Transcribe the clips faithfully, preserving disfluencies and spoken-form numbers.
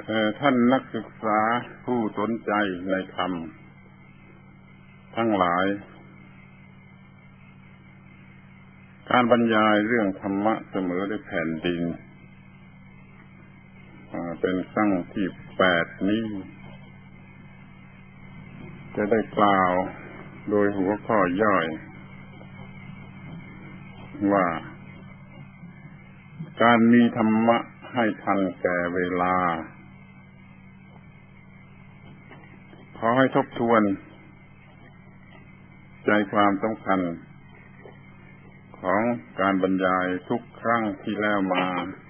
ท่านนักศึกษาผู้สนใจในธรรมทั้งหลายการบรรยายเรื่องธรรมะเสมอด้วยแผ่นดินเป็นครั้งที่แปดนี้จะได้กล่าวโดยหัวข้อย่อยว่าการมีธรรมะให้ทันแก่เวลาขอให้ทบทวนใจความสำคัญของการบรรยายทุกครั้งที่แล้วมา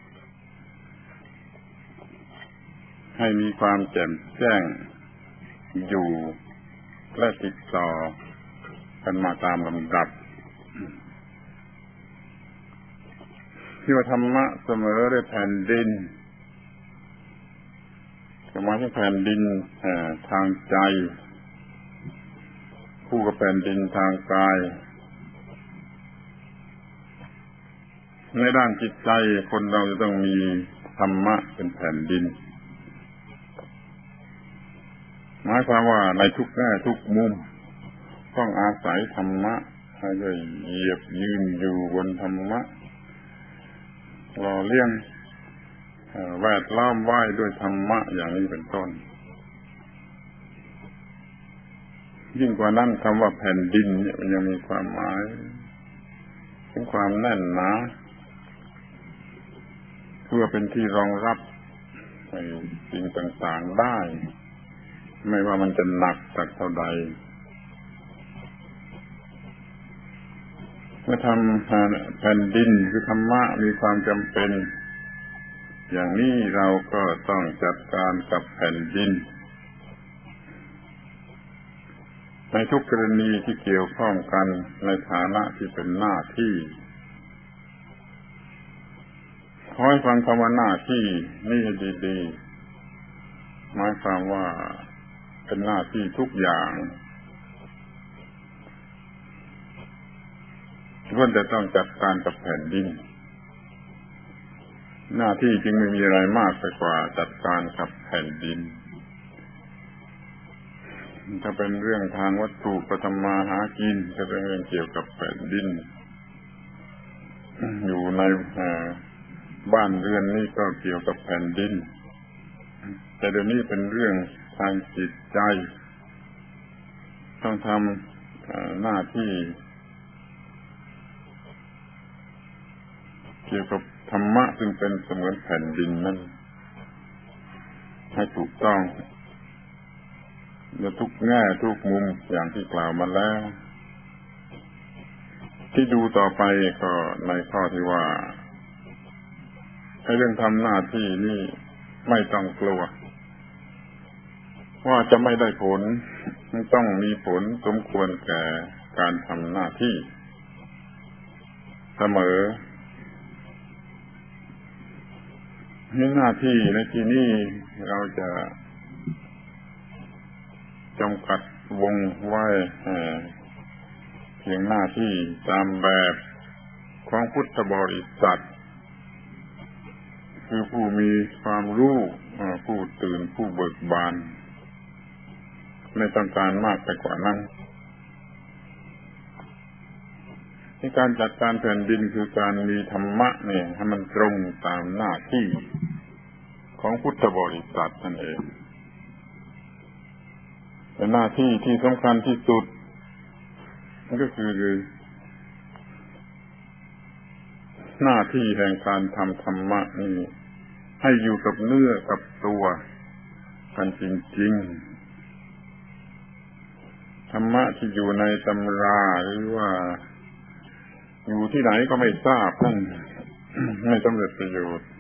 ให้มีความแจ่มแจ้งอยู่และติดต่อกันมาตามลำดับที่ว่าธรรมะเสมอด้วยแผ่นดินหมายถึงแผ่นดินทางใจคู่กับแผ่นดินทางกายในด้านจิตใจคนเราจะต้องมีธรรมะเป็นแผ่นดินหมายความว่าในทุกแง่ทุกมุมต้องอาศัยธรรมะให้ได้เหยียบยืนอยู่บนธรรมะหล่อเลี้ยงแวดล้อมไว้ด้วยธรรมะอย่างนี้เป็นต้นยิ่งกว่านั้นคำว่าแผ่นดินเนี่ยมันยังมีความหมายถึงความแน่นหนาเพื่อเป็นที่รองรับสิ่งต่างๆได้ไม่ว่ามันจะหนักสักเท่าใดเมื่อทำแผ่นดินคือธรรมะมีความจำเป็นอย่างนี้เราก็ต้องจัดการกับแผ่นดินในทุกกรณีที่เกี่ยวข้องกันในฐานะที่เป็นหน้าที่ขอให้ฟังคำว่าหน้าที่นี่ให้ดีๆหมายความว่าเป็นหน้าที่ทุกอย่างล้วนแต่ต้องจัดการกับแผ่นดินหน้าที่จึงไม่มีอะไรมากไปกว่าจัดการกับแผ่นดินถ้าเป็นเรื่องทางวัตถุก็ทำมาหากินจะเป็นเรื่องเกี่ยวกับแผ่นดินอยู่ในบ้านเรือนนี่ก็เกี่ยวกับแผ่นดินแต่เดี๋ยวนี้เป็นเรื่องทางจิตใจต้องทำหน้าที่เกี่ยวกับธรรมะซึ่งเป็นเสมือนแผ่นดินนั้นให้ถูกต้องในทุกแง่ทุกมุมอย่างที่กล่าวมาแล้วที่ดูต่อไปก็ในข้อที่ว่าให้เรื่องทำหน้าที่นี่ไม่ต้องกลัวว่าจะไม่ได้ผลมันต้องมีผลสมควรแก่การทำหน้าที่เสมอหน้าที่ในที่นี้เราจะจำกัดวงไว้เพียงหน้าที่ตามแบบของพุทธบริษัทคือผู้มีความรู้ผู้ตื่นผู้เบิกบานไม่ต้องการมากไปกว่านั้นที่การจัดการแผ่นดินคือการมีธรรมะเนี่ยให้มันตรงตามหน้าที่ของพุทธบริษัทนั่นเองเป็นหน้าที่ที่สำคัญที่สุดนั่นก็คือหน้าที่แห่งการทำธรรมะนี่ให้อยู่กับเนื้อกับตัวกันจริงๆธรรมะที่อยู่ในตำราหรือว่าอยู่ที่ไหนก็ไม่ทราบนั่นไม่สำเร็จประโยชน์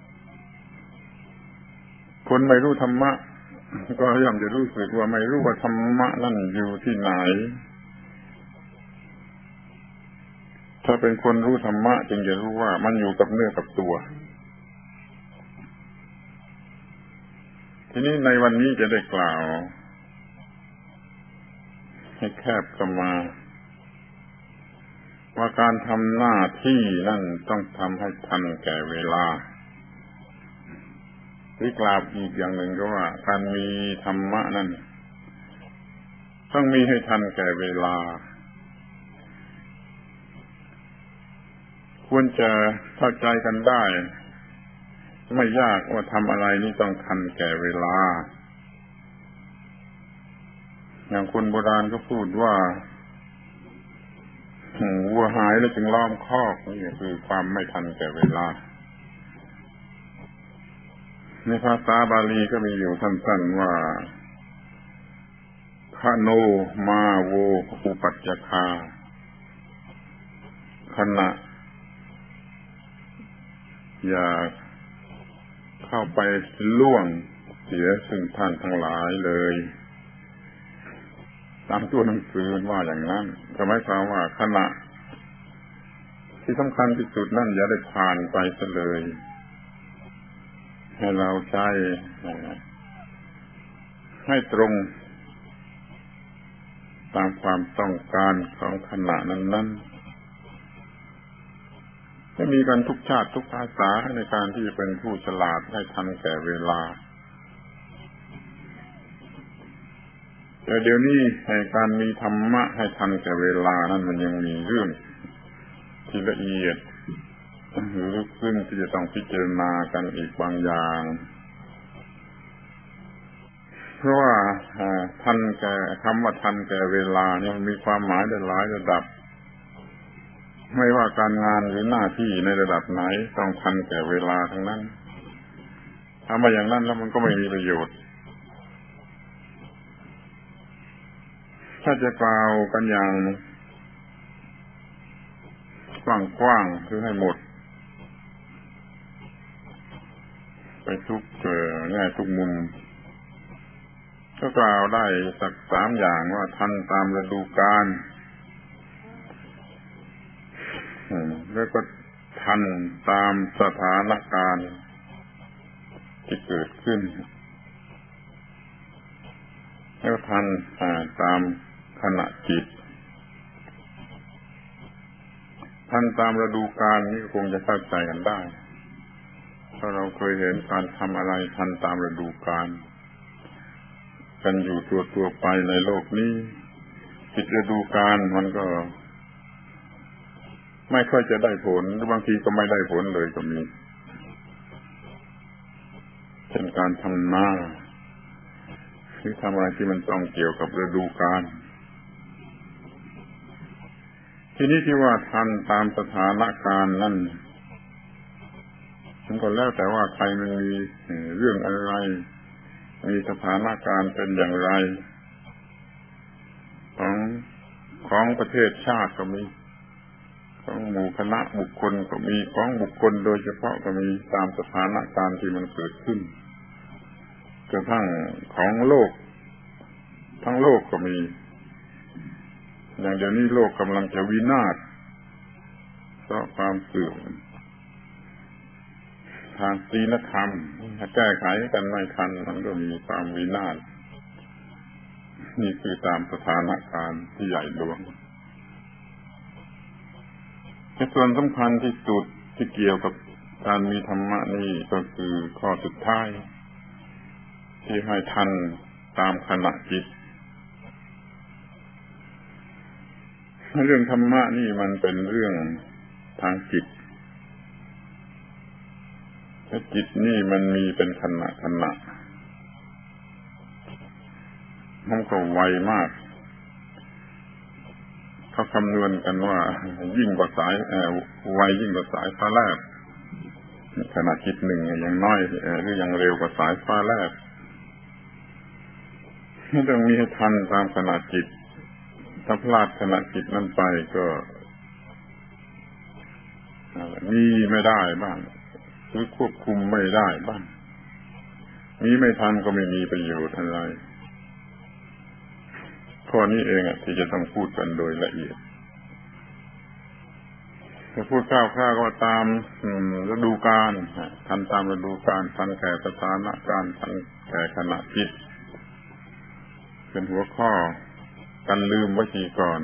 คนไม่รู้ธรรมะก็ย่อมจะรู้สึกว่าไม่รู้ว่าธรรมะนั่นอยู่ที่ไหนถ้าเป็นคนรู้ธรรมะจึงจะรู้ว่ามันอยู่กับเนื้อกับตัวทีนี้ในวันนี้จะได้กล่าวให้แคบเข้ามาว่าการทำหน้าที่นั่นต้องทำให้ทันแก่เวลารือกล่าวอีกอย่างหนึ่งก็ว่าการมีธรรมะนั่นต้องมีให้ทันแก่เวลาควรจะเข้าใจกันได้ไม่ยากว่าทำอะไรนี่ต้องทันแก่เวลาอย่างคนโบราณก็พูดว่าวัวหายแล้วจึงล้อมคอกนี่คือความไม่ทันแก่เวลาในภาษาบาลีก็มีอยู่สั้นๆว่าคโนมาโวอุปัจจคาขณะอย่าเข้าไปล่วงเสียซึ่งท่านทั้งหลายเลยตามตัวหนังสือมันว่าอย่างนั้นก็หมายความว่าขณะที่สำคัญที่สุดนั่นอย่าได้ผ่านไปซะเลยให้เราใช้ให้ตรงตามความต้องการของขณะนั้นๆจะมีกันทุกชาติทุกภาษาในการที่จะเป็นผู้ฉลาดให้ทันแก่เวลาแต่เดี๋ยวนี้ในการมีธรรมะให้ทันแก่เวลานั้นมันยังมีเรื่องที่ละเอียดหรือลึกซึ้งที่จะต้องพิจารณากันอีกบางอย่างเพราะว่าทันแก่คำว่าทันแก่เวลาเนี่ยมันมีความหมายหลายระดับไม่ว่าการงานหรือหน้าที่ในระดับไหนต้องทันแก่เวลาทั้งนั้นถ้าไม่อย่างนั้นแล้วมันก็ไม่มีประโยชน์ถ้าจะกล่าวกันอย่างกว้างๆคือให้หมดไปทุกแง่ทุกมุมก็กล่าวได้สักสามอย่างว่าทันตามฤดูกาลแล้วก็ทันตามสถานการณ์ที่เกิดขึ้นแล้วทันตามขณะจิตทันตามฤดูกาลนี้คงจะเข้าใจกันได้เพราะเราเคยเห็นการทำอะไรทันตามฤดูกาลกันอยู่ตัวตัวไปในโลกนี้ผิดฤดูกาลมันก็ไม่ค่อยจะได้ผลหรือบางทีก็ไม่ได้ผลเลยก็มีเช่นการทำนาหรือทำอะไรที่มันต้องเกี่ยวกับฤดูกาลทีนี้ที่ว่าทันตามสถานการณ์นั่นมันก็แล้วแต่ว่าใครมันมีเรื่องอะไรมีสถานการณ์เป็นอย่างไรของของประเทศชาติก็มีของหมู่คณะบุคคลก็มีของบุคคลโดยเฉพาะก็มีตามสถานการณ์ที่มันเกิดขึ้นกระทั่งของโลกทั้งโลกก็มีอย่างเดี๋ยวนี้โลกกำลังจะวินาศเพราะความเสื่อมทางศีลธรรมถ้าแก้ไขกันไม่ทันมันก็มีความวินาศนี่คือตามสถานการณ์ที่ใหญ่หลวงแต่ส่วนสำคัญที่สุดที่เกี่ยวกับการมีธรรมะนี่ก็คือข้อสุดท้ายที่ให้ทันตามขณะจิตเรื่องธรรมะนี่มันเป็นเรื่องทางจิตและจิตนี่มันมีเป็นขณะขณะมันก็ไวมากเขาคำนวณกันว่ายิ่งกว่าสายเอ่อไวยิ่งกว่าสายฟ้าแลบขณะจิตหนึ่งอย่างน้อยหรืออย่างเร็วกว่าสายฟ้าแลบไม่ต้องมีให้ทันตามขณะจิตถ้าพลาดขณะจิตนั้นไปก็มีไม่ได้บ้างหรือควบคุมไม่ได้บ้างมีไม่ทันก็ไม่มีประโยชน์อะไรข้อนี้เองอ่ะที่จะต้องพูดกันโดยละเอียดถ้าพูดคร่าวๆก็ตามฤดูกาลทันตามฤดูกาลทันแก่สถานการณ์ทันแก่ขณะจิตเป็นหัวข้อกันลืมไว้ทีก่อน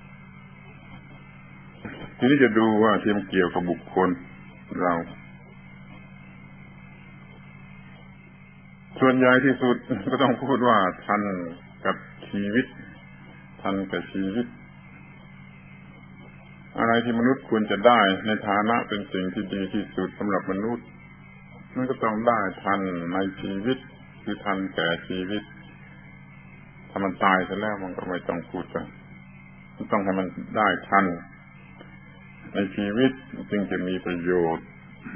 ทีนี้จะดูว่าที่มันเกี่ยวกับบุคคลเราส่วนใหญ่ที่สุดก็ต้องพูดว่าทันกับชีวิตทันกับชีวิตอะไรที่มนุษย์ควรจะได้ในฐานะเป็นสิ่งที่ดีที่สุดสำหรับมนุษย์มันก็ต้องได้ทันในชีวิตคือทันแก่ชีวิตถ้ามันตายไปแล้วมันก็ไม่ต้องพูดกันมันต้องให้มันได้ทันในชีวิตจึงจะมีประโยชน์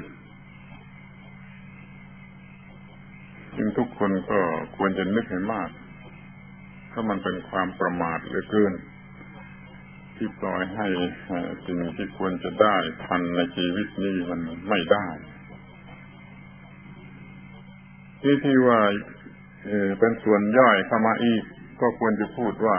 จึงทุกคนก็ควรจะนึกให้มากเพราะมันเป็นความประมาทเหลือเกินที่ปล่อยให้สิ่งที่ควรจะได้ทันในชีวิตนี้มันไม่ได้ที่ที่ว่าเออเป็นส่วนย่อยเข้ามาอีกก็ควรจะพูดว่า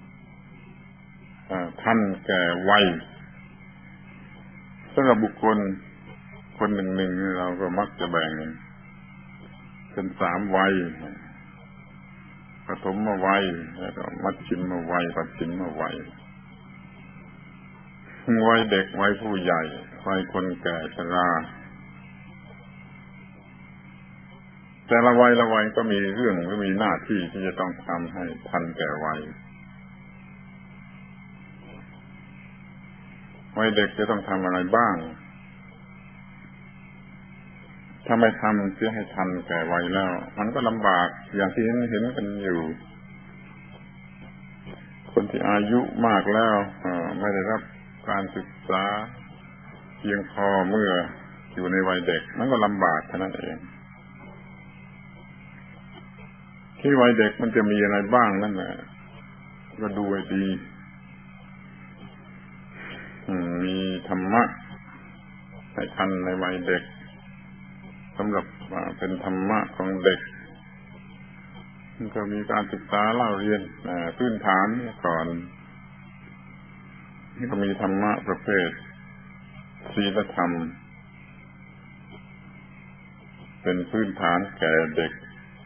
ทันแก่วัยสำหรับบุคคลคนหนึ่งๆเราก็มักจะแบ่งเป็นสามวัยปฐมวัยแล้วก็มัชฌิมวัยปัจฉิมวัยวัยเด็กวัยผู้ใหญ่วัยคนแก่ชราแต่ละวัยละวัยก็มีเรื่องก็มีหน้าที่ที่จะต้องทำให้ทันแก่วัยวัยเด็กจะต้องทำอะไรบ้างถ้าไม่ทำเสียให้ทันแก่วัยแล้วมันก็ลำบากอย่างที่เห็นเห็นกันอยู่คนที่อายุมากแล้วไม่ได้รับการศึกษาเพียงพอเมื่ออยู่ในวัยเด็กมันก็ลำบากเท่านั้นเองที่วัยเด็กมันจะมีอะไรบ้างนั่นแหละก็ดูให้ดีมีธรรมะให้ทันในวัยเด็กสำหรับเป็นธรรมะของเด็กมันก็มีการศึกษาเล่าเรียนพื้นฐานก่อนนี่ก็มีธรรมะประเภทศีลธรรมเป็นพื้นฐานแก่เด็ก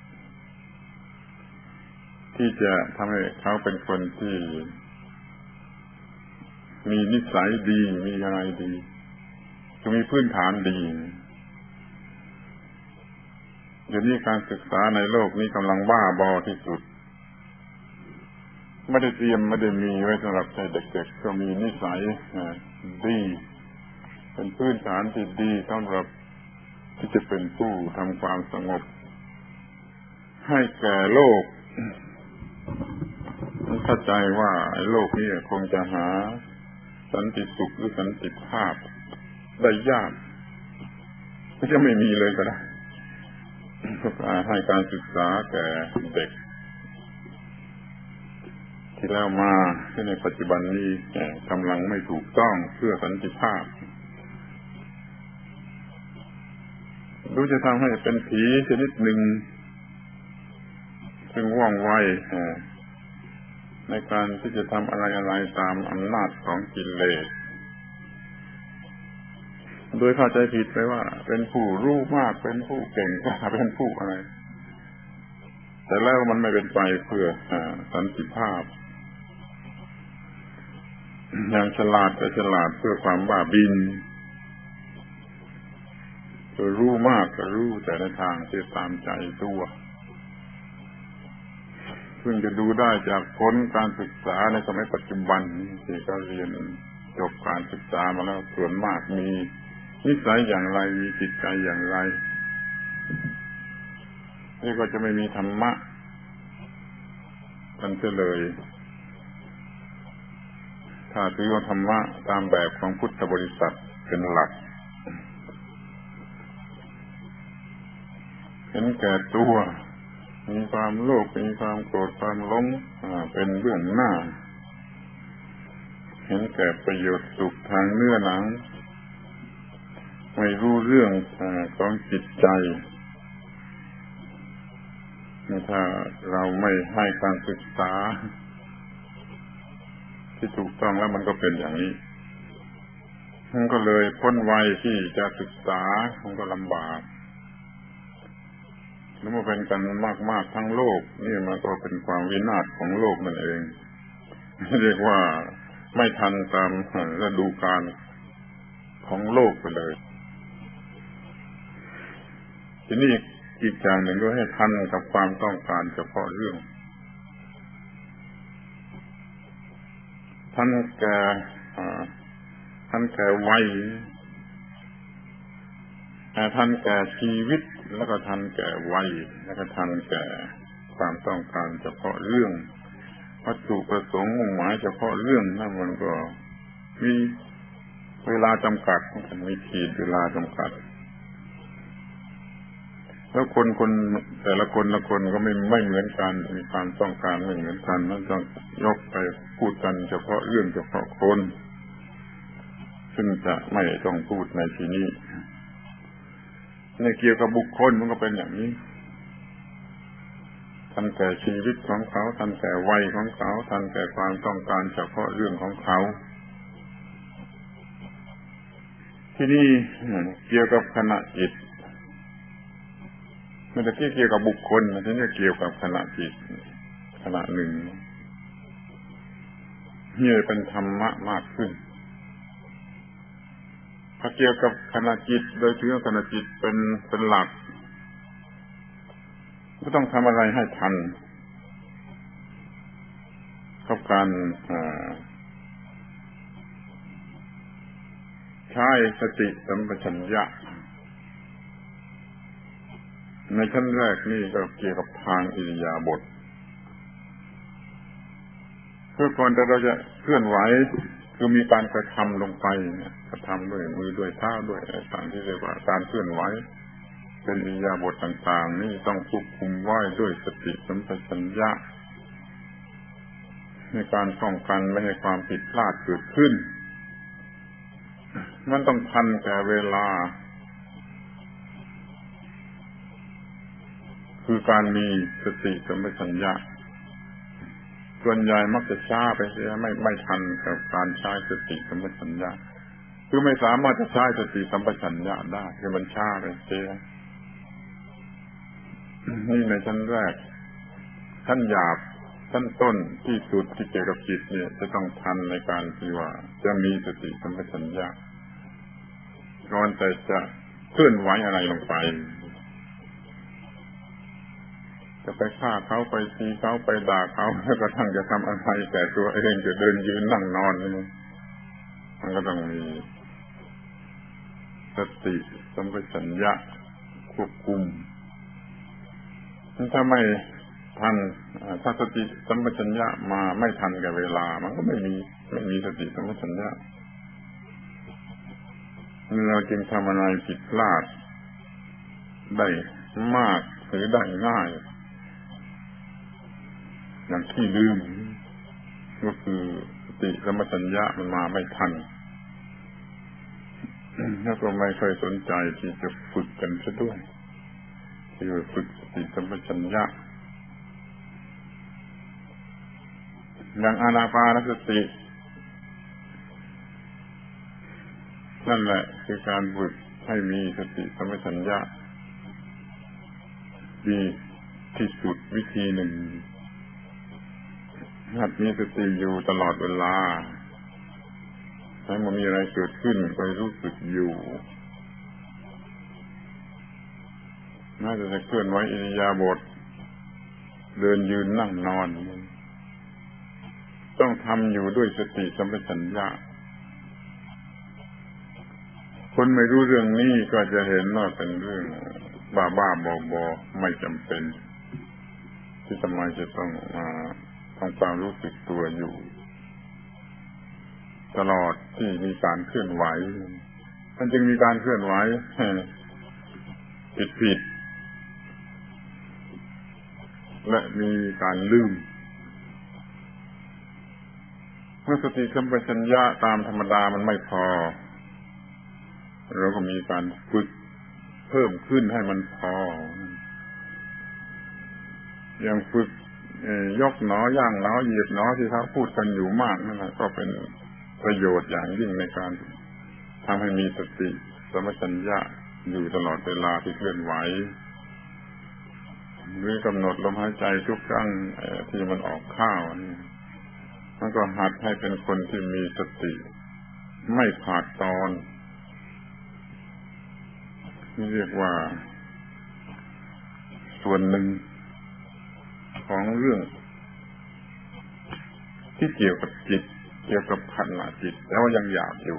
ที่จะทำให้เขาเป็นคนที่มีนิสัยดีมีอะไรดีจะมีพื้นฐานดีเดี๋ยวนี้การศึกษาในโลกนี้กำลังบ้าบอที่สุดไม่ได้เตรียมไม่ได้มีไว้สำหรับให้เด็กๆก็มีนิสัยดีเป็นพื้นฐานที่ดีสำหรับที่จะเป็นผู้ทำความสงบให้แก่โลกเข้าใจว่าโลกนี้คงจะหาสันติสุขหรือสันติภาพได้ยากไม่จะไม่มีเลยก็ได้ให้การศึกษาแก่เด็กที่แล้วมาที่ในปัจจุบันนี้กำลังไม่ถูกต้องเพื่อสันติภาพดูจะทำให้เป็นผีชนิดหนึ่งซึ่งว่องไวในการที่จะทำอะไรๆตามอำนาจของกิเลสโดยเข้าใจผิดไปว่าเป็นผู้รู้มากเป็นผู้เก่งกล้าเป็นผู้อะไรแต่แล้วมันไม่เป็นไปเพื่อสันติภาพอย่างฉลาดแต่ฉลาดเพื่อความบ้าบินคือรู้มากก็รู้แต่ในทางที่ตามใจตัวซึ่งจะดูได้จากผลการศึกษาในสมัยปัจจุบันที่เขาเรียนจบการศึกษามาแล้วส่วนมากมีนิสัยอย่างไรมีจิตใจอย่างไรนี่ก็จะไม่มีธรรมะกันเสียเลยถ้าถือว่าธรรมะตามแบบของพุทธบริษัทเป็นหลักเห็นแก่ตัวมีความโลภมีความโกรธความหลงเป็นเรื่องหน้าเห็นแก่ประโยชน์สุขทางเนื้อหนังไม่รู้เรื่องของจิตใจถ้าเราไม่ให้การศึกษาที่ถูกต้องแล้วมันก็เป็นอย่างนี้มันก็เลยพ้นวัยที่จะศึกษามันก็ลำบากแล้วมาเป็นกันมากๆทั้งโลกนี่มันก็เป็นความวินาศของโลกนั่นเองเรียกว่าไม่ทันตามฤดูกาลของโลกไปเลยทีนี้อีกอย่างหนึ่งก็ให้ทันกับความต้องการเฉพาะเรื่องทันแก่ทันแก่วัยทันแก่ชีวิตแล้วก็ทันแก่วัยแล้วก็ทันแก่ความต้องการเฉพาะเรื่องวัตถุประสงค์มุ่งหมายเฉพาะเรื่องนั่นมันก็มีเวลาจำกัดมันมีขีดเวลาจำกัดแล้วคนคนแต่ละคนละคนก็ไม่ไม่เหมือนกันมีความต้องการไม่เหมือนกันนั่นต้องยกไปพูดกันเฉพาะเรื่องเฉพาะคนซึ่งจะไม่ต้องพูดในที่นี้ในเกี่ยวกับบุคคลมันก็เป็นอย่างนี้ทันแก่ชีวิตของเขาทันแก่วัยของเขาทันแก่ความต้องการเฉพาะเรื่องของเขาที่นี่เกี่ยวกับขณะจิตไม่ได้เกี่ยวกับบุคคลที่นี่เกี่ยวกับขณะจิตขณะหนึ่งนี่เป็นธรรมะมากขึ้นถ้าเกี่ยวกับขณะจิตโดยถือขณะจิตเป็นเป็นหลักก็ต้องทำอะไรให้ทันกับการใช้สติสัมปชัญญะในขั้นแรกนี่ก็เกี่ยวกับทางอิริยาบถเพื่อก่อนที่เราจะเคลื่อนไหวคือมีการกระทำลงไปกระทำด้วยมือด้วยเท้าด้วยต่างที่เรียกว่าการเคลื่อนไหวเป็นอิริยาบถต่างๆนี่ต้องควบคุมไว้ด้วยสติสัมปชัญญะในการป้องกันไม่ให้ความผิดพลาดเกิดขึ้นมันต้องทันแก่เวลาคือการมีสติสัมปชัญญะส่วนใหญ่มักจะช้าไปเสียไม่ไม่ทันกับการใช้สติสัมปชัญญะคือไม่สามารถจะใช้สติสัมปชัญญะได้คือมันช้าไปเสียนี่ในชั้นแรกชั้นหยาบชั้นต้นที่สุดที่เกี่ยวกับจิตเนี่ยจะต้องทันในการที่ว่าจะมีสติสัมปชัญญะก่อนแต่จะเคลื่อนไหวอะไรลงไปจะไปฆ่าเขาไปตีเขาไปด่าเขาแล้วก็ทั้งจะทำอะไรแต่ตัวเองจะเดินยืนนั่งนอนนี่มันก็ต้องมีสติสัมปชัญญะควบคุมถ้าไม่ทันถ้าสติสัมปชัญญะมาไม่ทันกับเวลามันก็ไม่มีไม่มีสติสัมปชัญญะเราจึงทำอะไรผิดพลาดได้มากหรือได้ง่ายอย่างที่ลืมก็คือสติสัมปชัญญะมันมาไม่ทันแล้วก็ไม่เคยสนใจที่จะฝึกกันซะด้วยที่จะฝึกสติสัมปชัญญะอย่างอานาปานสตินั่นแหละคือการฝึกให้มีสติสัมปชัญญะดีที่สุดวิธีหนึ่งหัดมีสติอยู่ตลอดเวลาถ้ามันมีอะไรเกิดขึ้นก็รู้สึกอยู่น่าจะจะเคลื่อนไหวอิริยาบถเดินยืนนั่งนอนต้องทำอยู่ด้วยสติสัมปชัญญะคนไม่รู้เรื่องนี้ก็จะเห็นว่าเป็นเรื่องบ้าๆบอๆไม่จำเป็นที่ทำไมจะต้องมาทำความรู้สึกตัวอยู่ตลอดที่มีการเคลื่อนไหวมันจึงมีการเคลื่อนไหวผิดผิดและมีการลืมเมื่อสติสัมปชัญญะตามธรรมดามันไม่พอเราก็มีการฝึกเพิ่มขึ้นให้มันพออย่างฝึกยกหนอย่างหนอเหยียดหนอที่เขาพูดกันอยู่มากนั่นแหละก็เป็นประโยชน์อย่างยิ่งในการทำให้มีสติสัมปชัญญะอยู่ตลอดเวลาที่เคลื่อนไหวหรือกำหนดลมหายใจทุกครั้งที่มันออกเข้านี่มันก็หัดให้เป็นคนที่มีสติไม่ขาดตอนนี่เรียกว่าส่วนหนึ่งของเรื่องที่เกี่ยวกับจิตเกี่ยวกับขณะจิตแต่ว่ายังหยาบอยู่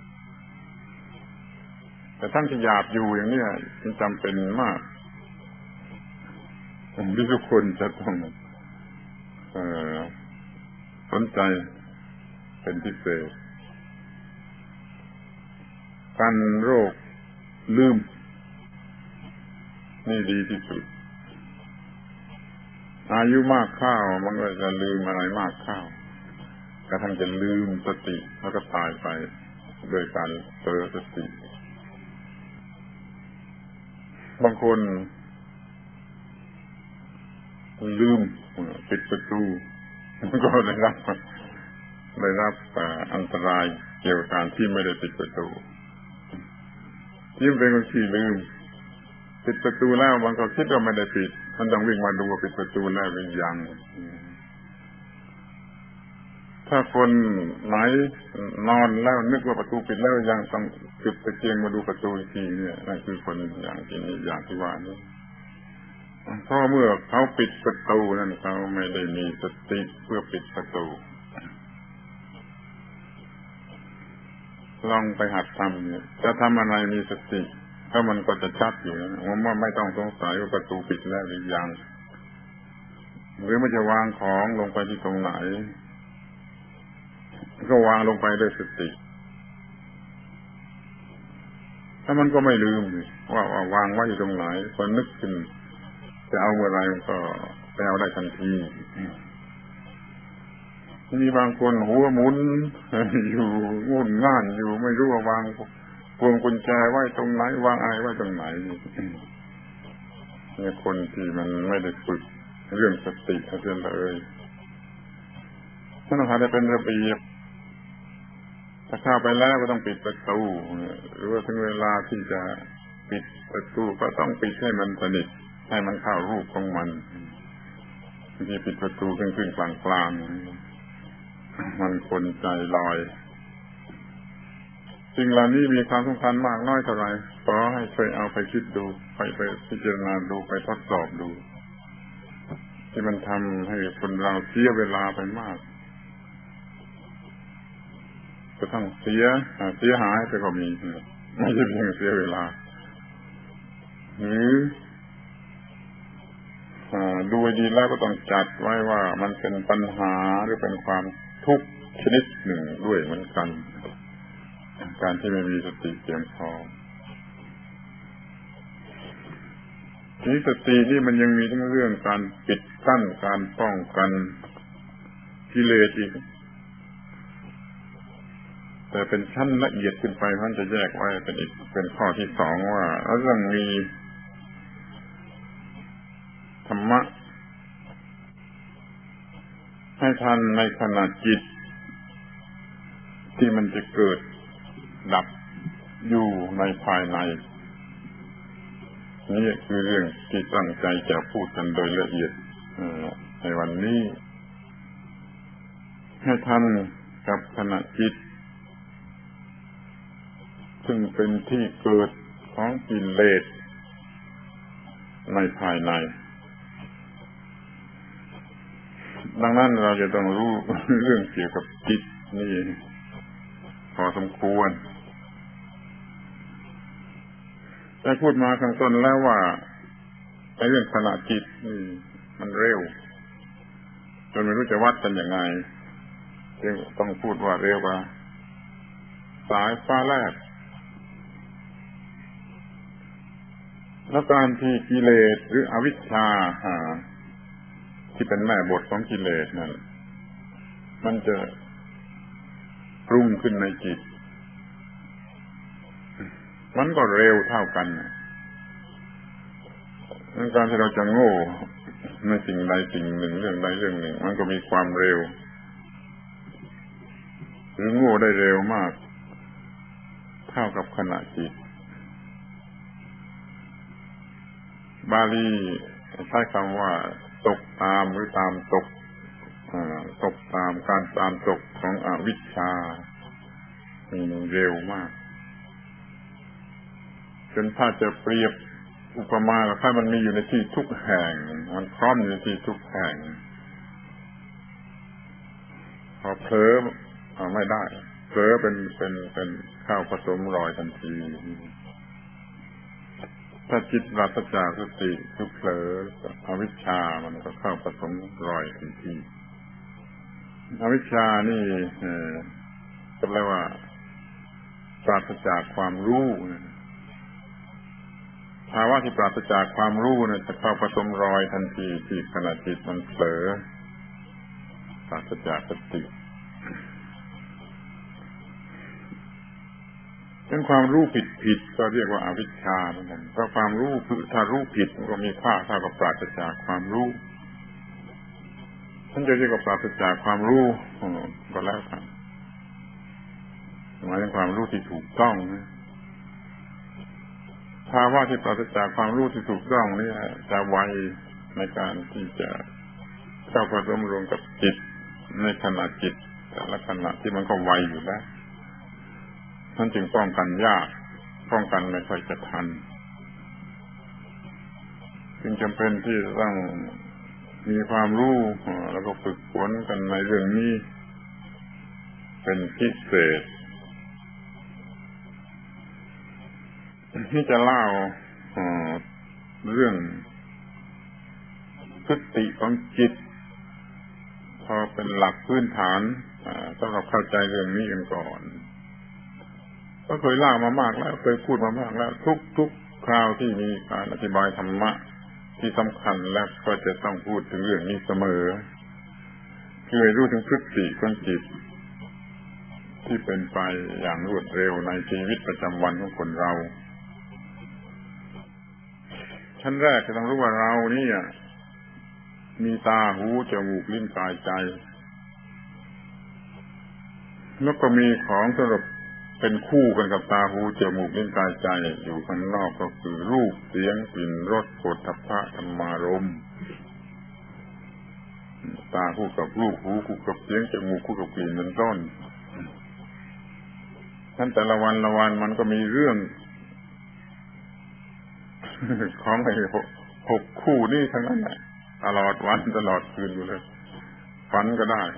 แต่ทั้งที่หยาบอยู่อย่างนี้มันจำเป็นมากผมที่ทุกคนจะต้องเอ่อสนใจเป็นพิเศษกันโรคลืมนี่ดีที่สุดอายุมากข้าวมันก็จะลืมอะไรมากข้าวกระทั่งจะลืมสติแล้วก็ตายไปโดยการเผลอสติบางคนลืมปิดประตูมันก็ได้รับได้รับอันตรายเกี่ยวกับการที่ไม่ได้ปิดประตูที่เป็นคนที่ลืมปิดประตูแล้วมันก็คิดว่าไม่ได้ปิดมันต้องวิ่งมาดูว่าปิดประตูแล้วหรือยังถ้าคนไหนนอนแล้วนึกว่าประตูปิดแล้วยังต้องจุดตะเกียงมาดูประตูอีกทีเนี่ยนั่นคือคนอย่างที่นี้อย่างที่ว่านี้เพราะเมื่อเขาปิดประตูนั่นเขาไม่ได้มีสติเพื่อปิดประตูลองไปหัดทำเนี่ยจะทำอะไรมีสติถ้ามันก็จะชัดอยู่นะว่าไม่ต้องสงสัยว่าประตูปิดแล้วหรือยังหรือไม่จะวางของลงไปที่ตรงไหนก็วางลงไปด้วยสติถ้ามันก็ไม่ลืมว่าว่าวางไว้อยู่ตรงไหนพอนึกขึ้นจะเอาเมื่อไรก็ไปเอาได้ทันทีมีบางคนหัวหมุนอยู่งุ่นง่านอยู่ไม่รู้ว่าวางพวงกุญแจไว้ตรงไหนวางอะไรไว้ตรงไหนนี่คนที่มันไม่ได้ฝึกเรื่องสติเท่านั้นเลยถ้าเราหาได้เป็นระเบียบถ้าเข้าไปแล้วก็ต้องปิดประตูหรือว่าถึงเวลาที่จะปิดประตูก็ต้องปิดให้มันสนิทให้มันเข้ารูปของมันที่ปิดประตูขึ้นๆกลางๆมันคนใจลอยสิ่งเหล่านี้มีความสำคัญมากน้อยเท่าไหร่ขอให้เคยเอาไปคิดดูไปไปพิจารณาดูไปทดสอบดูที่มันทำให้คนเราเสียเวลาไปมากจะต้องเสียเสียหายไปก็มีไม่ใช่เพียงเสียเวลาหรือดูดีแล้วก็ต้องจัดไว้ว่ามันเป็นปัญหาหรือเป็นความทุกข์ชนิดหนึ่งด้วยเหมือนกันการที่ไม่มีสติเพียงพอนี้สตินี่มันยังมีทั้งเรื่องการปิดกั้นการป้องกันกิเลสอีกแต่เป็นชั้นละเอียดขึ้นไปท่านจะแยกไว้เป็นอีกเป็นข้อที่สองว่าเราต้องมีธรรมะให้ทันในขณะจิตที่มันจะเกิดดับอยู่ในภายในนี่คือเรื่องที่ตั้งใจจะพูดกันโดยละเอียดในวันนี้ให้ทันกับขณะจิตซึ่งเป็นที่เกิดของกิเลสในภายในดังนั้นเราจะต้องรู้เรื่องเกี่ยวกับจิตนี่พอสมควรได้พูดมาข้างต้นแล้วว่าในเรื่องขณะจิตนี่มันเร็วจนไม่รู้จะวัดกันยังไงจึงต้องพูดว่าเร็วกว่าสายฟ้าแลบแล้วการที่กิเลสหรืออวิชชาที่เป็นแม่บทของกิเลสนั่นมันจะปรุงขึ้นในจิตมันก็เร็วเท่ากันในการที่เราจะโง่ในสิ่งใดสิ่งหนึ่งเรื่องใดเรื่องหนึ่งมันก็มีความเร็วหรือโง่ได้เร็วมากเท่ากับขณะจิตบาลีใช้คำว่าตกตามหรือตามตกตกตามการตามตกของอวิชชามีเร็วมากจนถ้าจะเปรียบอุปมาถ้ามันมีอยู่ในที่ทุกแห่งมันพร้อมอยู่ในที่ทุกแห่งพอเผลอไม่ได้เผลอเป็นเป็นเป็นเข้าผสมรอยทันทีถ้าจิตปราศจากสติทุกเผลออวิชชามันก็เข้าผสมรอยทันทีอวิชชานี่เอ่อก็แปลว่าปราศจากความรู้ภาวะที่ปราศจากความรู้เนี่ยจะเข้าผสมรอยทันทีที่ขณะจิตมันเผลอปราศจากสติเป็นความรู้ผิดผิดก็เรียกว่าอวิชชาเหมือนกันเพราะความรู้คือถ้ารู้ผิดมันก็มีค่าเท่ากับปราศจากความรู้ท่านจะเรียกว่าปราศจากความรู้ก็แล้วกันหมายถึงความรู้ที่ถูกต้องภาวะที่ปราศจากความรู้ที่ถูกต้องนี่จะไวในการที่จะเข้าผสมรวมกับจิตในขณะจิตแต่ละขณะที่มันก็ไวอยู่แล้วนั่นจึงป้องกันยากป้องกันไม่ค่อยจะทันจึงจำเป็นที่จะต้องมีความรู้แล้วก็ฝึกฝนกันในเรื่องนี้เป็นพิเศษที่จะเล่าเรื่องพฤติของจิตพอเป็นหลักพื้นฐานสำหรับเข้าใจเรื่องนี้กันก่อนก็เคยเล่ามามากแล้วเคยพูดมามากแล้วทุกทุกคราวที่มีการอธิบายธรรมะที่สำคัญแล้วก็จะต้องพูดถึงเรื่องนี้เสมอคือให้รู้ถึงพฤติของจิตที่เป็นไปอย่างรวดเร็วในชีวิตประจำวันของคนเราชั้นแรกจะต้องรู้ว่าเรานี่มีตาหูจมูกลิ้นกายใจแล้วก็มีของสำหรับเป็นคู่กันกับตาหูจมูกลิ้นกายใจอยู่ข้างนอกก็คือรูปเสียงกลิ่นรสโผฏฐัพพะธรรมารมณ์ตาคู่กับรูปหูคู่กับเสียงจมูกคู่กับกลิ่นเป็นต้นท่านแต่ละวันละวันมันก็มีเรื่องของไอ้หกคู่นี่ทั้งนั้นแหละตลอดวันตลอดคืนอยู่เลยฝันก็ได้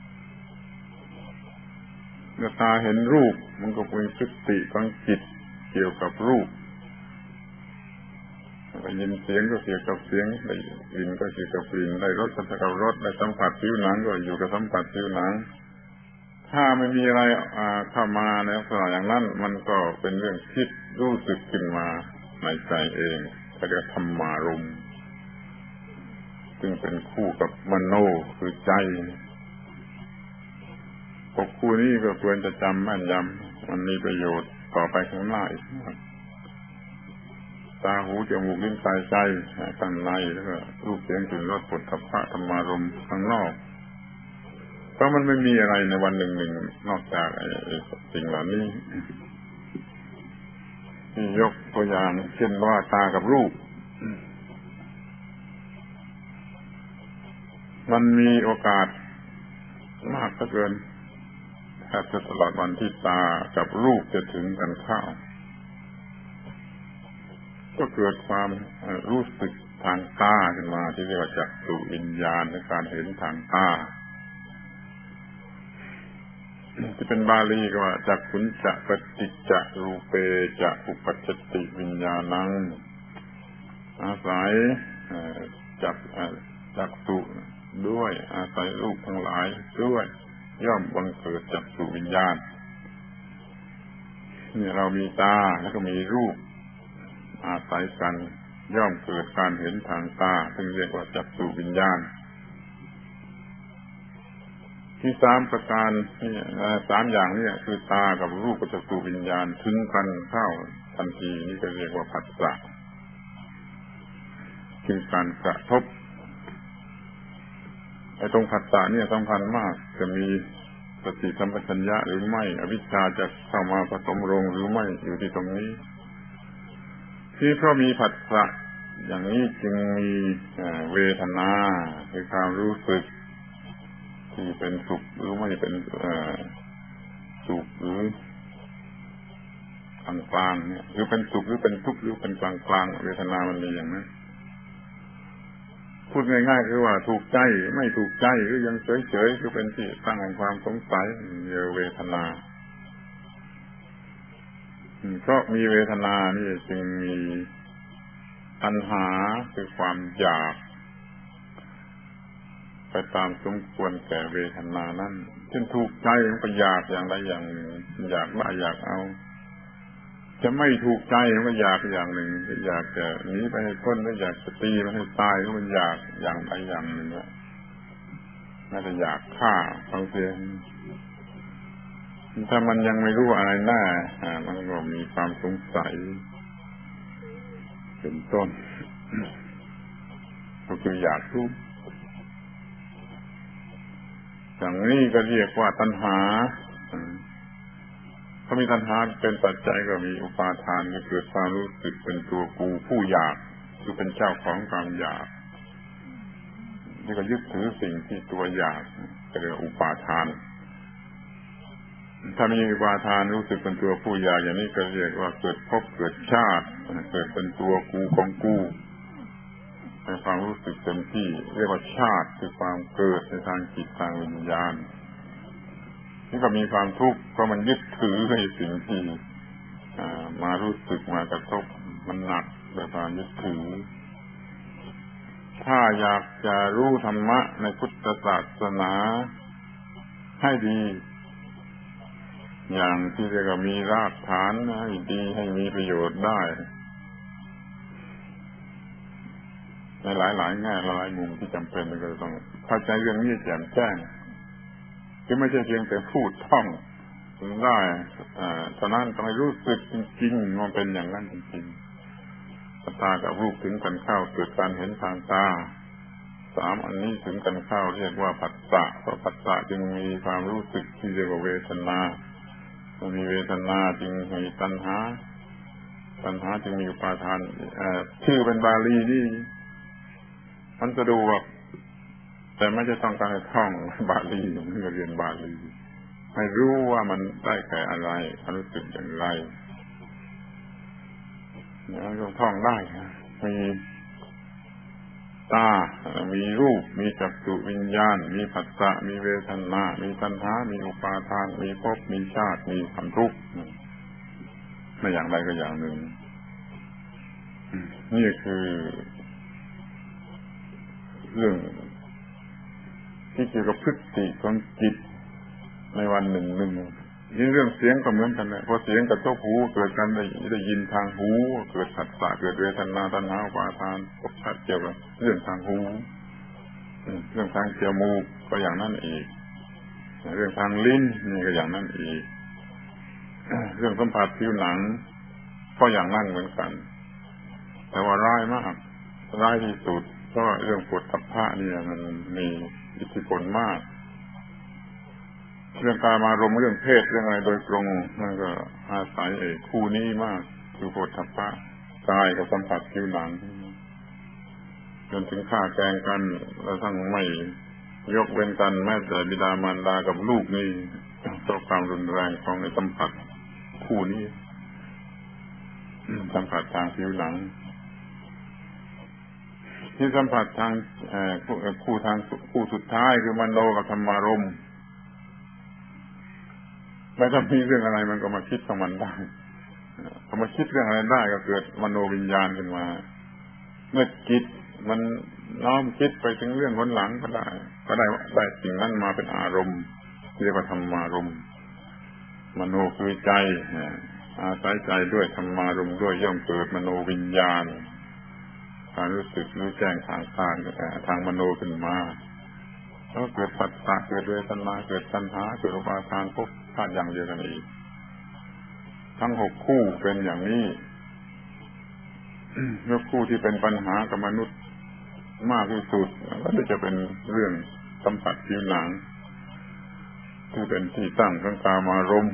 เมื่อตาเห็นรูปมันก็เป็นพฤติของจิตเกี่ยวกับรูปได้ยินเสียงก็เกี่ยวกับเสียงได้กลิ่นก็เกี่ยวกับกลิ่นได้รสก็เกี่ยวกับรสได้สัมผัสผิวหนังก็อยู่กับสัมผัสผิวหนังถ้าไม่มีอะไรเข้ามาในลักษณะอย่างนั้นมันก็เป็นเรื่องคิดรู้สึกขึ้นมาในใจเองก็เรียกธรรมารมณ์ซึ่งเป็นคู่กับมโนคือใจพวกคู่นี้ก็ควรจะจำแม่นยำมันมีประโยชน์ต่อไปข้างหน้าอีกตาหูจมูกลิ้นกายใจข้างในแล้วก็รูปเสียงกลิ่นรสโผฏฐัพพะธรรมารมณ์ข้างนอกเพราะมันไม่มีอะไรในวันหนึ่งหนึ่งนอกจากไอ้สิ่งเหล่านี้ที่ยกตัวอย่างเช่นว่าตากับรูปมันมีโอกาสมากเหลือเกินแทบจะตลอดวันที่ตากับรูปจะถึงกันเข้าก็เกิดความรู้สึกทางตาขึ้นมาที่เรียกว่าจักษุวิญญาณในการเห็นทางตาที่เป็นบาลีก็ว่าจักขุนจะปฏิจจรูเปจะอุปัชชติวิญญาณังอาศัยจักจักษุด้วยอาศัยรูปทั้งหลายด้วยย่อมบังเกิดจักษุวิญญาณนี่เรามีตาแล้วก็มีรูปอาศัยกันย่อมเกิดการเห็นทางตาซึ่งเรียกว่าจักษุวิญญาณที่สามประการนี่สามอย่างนี้คือตากับรูปกับจักษุวิญญาณถึงกันเข้าทันทีนี่ก็เรียกว่าผัสสะคือการกระทบไอ้ตรงผัสสะเนี่ยสำคัญมากจะมีสติสัมปชัญญะหรือไม่อวิชชาจะเข้ามาผสมลงหรือไม่อยู่ที่ตรงนี้ที่เพราะมีผัสสะอย่างนี้จึงมีเวทนาคือความรู้สึกที่เป็นสุขหรือไม่เป็นสุขหรืออกลางๆเนี่ยหรือเป็นสุขหรือเป็นทุกข์หรือเป็นกลางๆเวทนามันมีอย่างนั้นพูดง่ายๆคือว่าถูกใจไม่ถูกใจหรือยังเฉยๆคือเป็นที่ตั้งแห่งความสงสัยเรียกเวทนาเพราะมีเวทนานี่จึงมีตัณหาคือความอยากไปตามสมควรแก่เวทนานั้นเช่นถูกใจมันก็อยากอย่างใดอย่างหนึ่งอยากได้อยากเอาจะไม่ถูกใจมันก็อยากอย่างหนึ่งอยากจะหนีไปให้พ้นหรืออยากจะตีมันให้ตายก็มันอยากอย่างใดอย่างหนึ่งว่าน่าจะอยากฆ่าบางทีถ้ามันยังไม่รู้อะไรแน่มันก็มีความสงสัยเป็นต้นก็คืออยากรู้อย่างนี้ก็เรียกว่าตัณหาถ้ามีตัณหาเป็นปัจจัยก็มีอุปาทานก็เกิดความรู้สึกเป็นตัวกูผู้อยากคือเป็นเจ้าของความอยากนี่ก็ยึดถือสิ่งที่ตัวอยากก็เรียกอุปาทานถ้ามีอุปาทานรู้สึกเป็นตัวผู้อยากอย่างนี้ก็เรียกว่าเกิดภพเกิดชาติเกิดเป็นตัวกูของกูในความรู้สึกเต็มที่เรียกว่าชาติคือความเกิดในทางจิตทางวิญญาณนี่ก็มีความทุกข์เพราะมันยึดถือในสิ่งที่มารู้สึกมากระทบมันหนักโดยความยึดถือถ้าอยากจะรู้ธรรมะในพุทธศาสนาให้ดีอย่างที่เรียกว่ามีรากฐานให้ดีให้มีประโยชน์ได้ในหลายๆแง่หลายมุมที่จำเป็นก็ต้องเข้าใจเรื่องนี้แจ่มแจ้งคือไม่ใช่เพียงแต่พูดท่องได้ฉะนั้นต้องให้รู้สึกจริงๆมันเป็นอย่างนั้นจริงๆตากับรูปถึงกันเข้าเกิดการเห็นทางตาสามอันนี้ถึงกันเข้าเรียกว่าผัสสะเพราะผัสสะจึงมีความรู้สึกที่เรียกว่าเวทนามันมีเวทนาจึงมีตัณหาตัณหาจึงมีอุปาทานชื่อเป็นบาลีนี่มันสะดวกแต่ไม่จะต้องการให้ท่องบาลีเมื่อเรียนบาลีให้รู้ว่ามันได้แก่อะไรความรู้สึกอย่างไรเนี่ยเราท่องได้มีตามีรูปมีจักษุวิญญาณมีผัสสะมีเวทนามีตัณหามีอุปาทานมีภพมีชาติมีความทุกข์ไม่อย่างใดก็อย่างหนึ่งนี่คือเรื่องที่เกี่ยวกับพฤติของจิตในวันหนึ่งหนึ่งนี่เรื่องเสียงก็เหมือนกันนะพอเสียงกระทบหูเกิดการได้ได้ยินทางหูเกิดผัสสะเกิดเวทนาตัณหาอุปาทานภพชาติเกี่ยวกับเรื่องทางหูเรื่องทางจมูกก็อย่างนั้นอีกเรื่องทางลิ้นนี่ก็อย่างนั้นอีกเรื่องสัมผัสผิวหนังก็อย่างนั้นเหมือนกันแต่ว่าร้ายมากร้ายที่สุดเพราะเรื่องปวดทับผ้านี่มันมีอิทธิพลมากเรื่องการมารมเรื่องเพศเรื่องอะไรโดยตรงมันก็อาศัยไอ้คู่นี้มากคือปวดทับผ้ากายกับสัมผัสผิวหนังจนถึงฆ่าแกล้งกันแล้วทั้งไม่ยกเว้นกันแม้แต่บิดามารดากับลูกนี่เพราะความรุนแรงของไอ้สัมผัสคู่นี้สัมผัสทางผิวหนังที่สัมผัสทางคู่ทางคู่สุดท้ายคือมโนกับธรรมารมณ์ไม่ต้องมีเรื่องอะไรมันก็มาคิดของมันได้พอมาคิดเรื่องอะไรได้ก็เกิดมโนวิญญาณขึ้นมาเมื่อจิตมันน้อมคิดไปถึงเรื่องหนหลังก็ได้ก็ได้ได้สิ่งนั้นมาเป็นอารมณ์เรียกว่าธรรมารมณ์มโนคือใจอาศัยใจด้วยธรรมารมณ์ด้วยย่อมเกิดมโนวิญญาณการรู้สึกรู้แจ้งทางทางทางมโนขึ้นมาแล้วเกิดปัสสะเกิดเวทนาเกิดตัณหาเกิดอุปาทานภพชาติอย่างเดียวกันอีกทั้งหกคู่เป็นอย่างนี้เมื่อคู่ที่เป็นปัญหากับมนุษย์มากที่สุดก็จะเป็นเรื่องสัมผัสผิวหนังที่เป็นที่ตั้งของกามารมณ์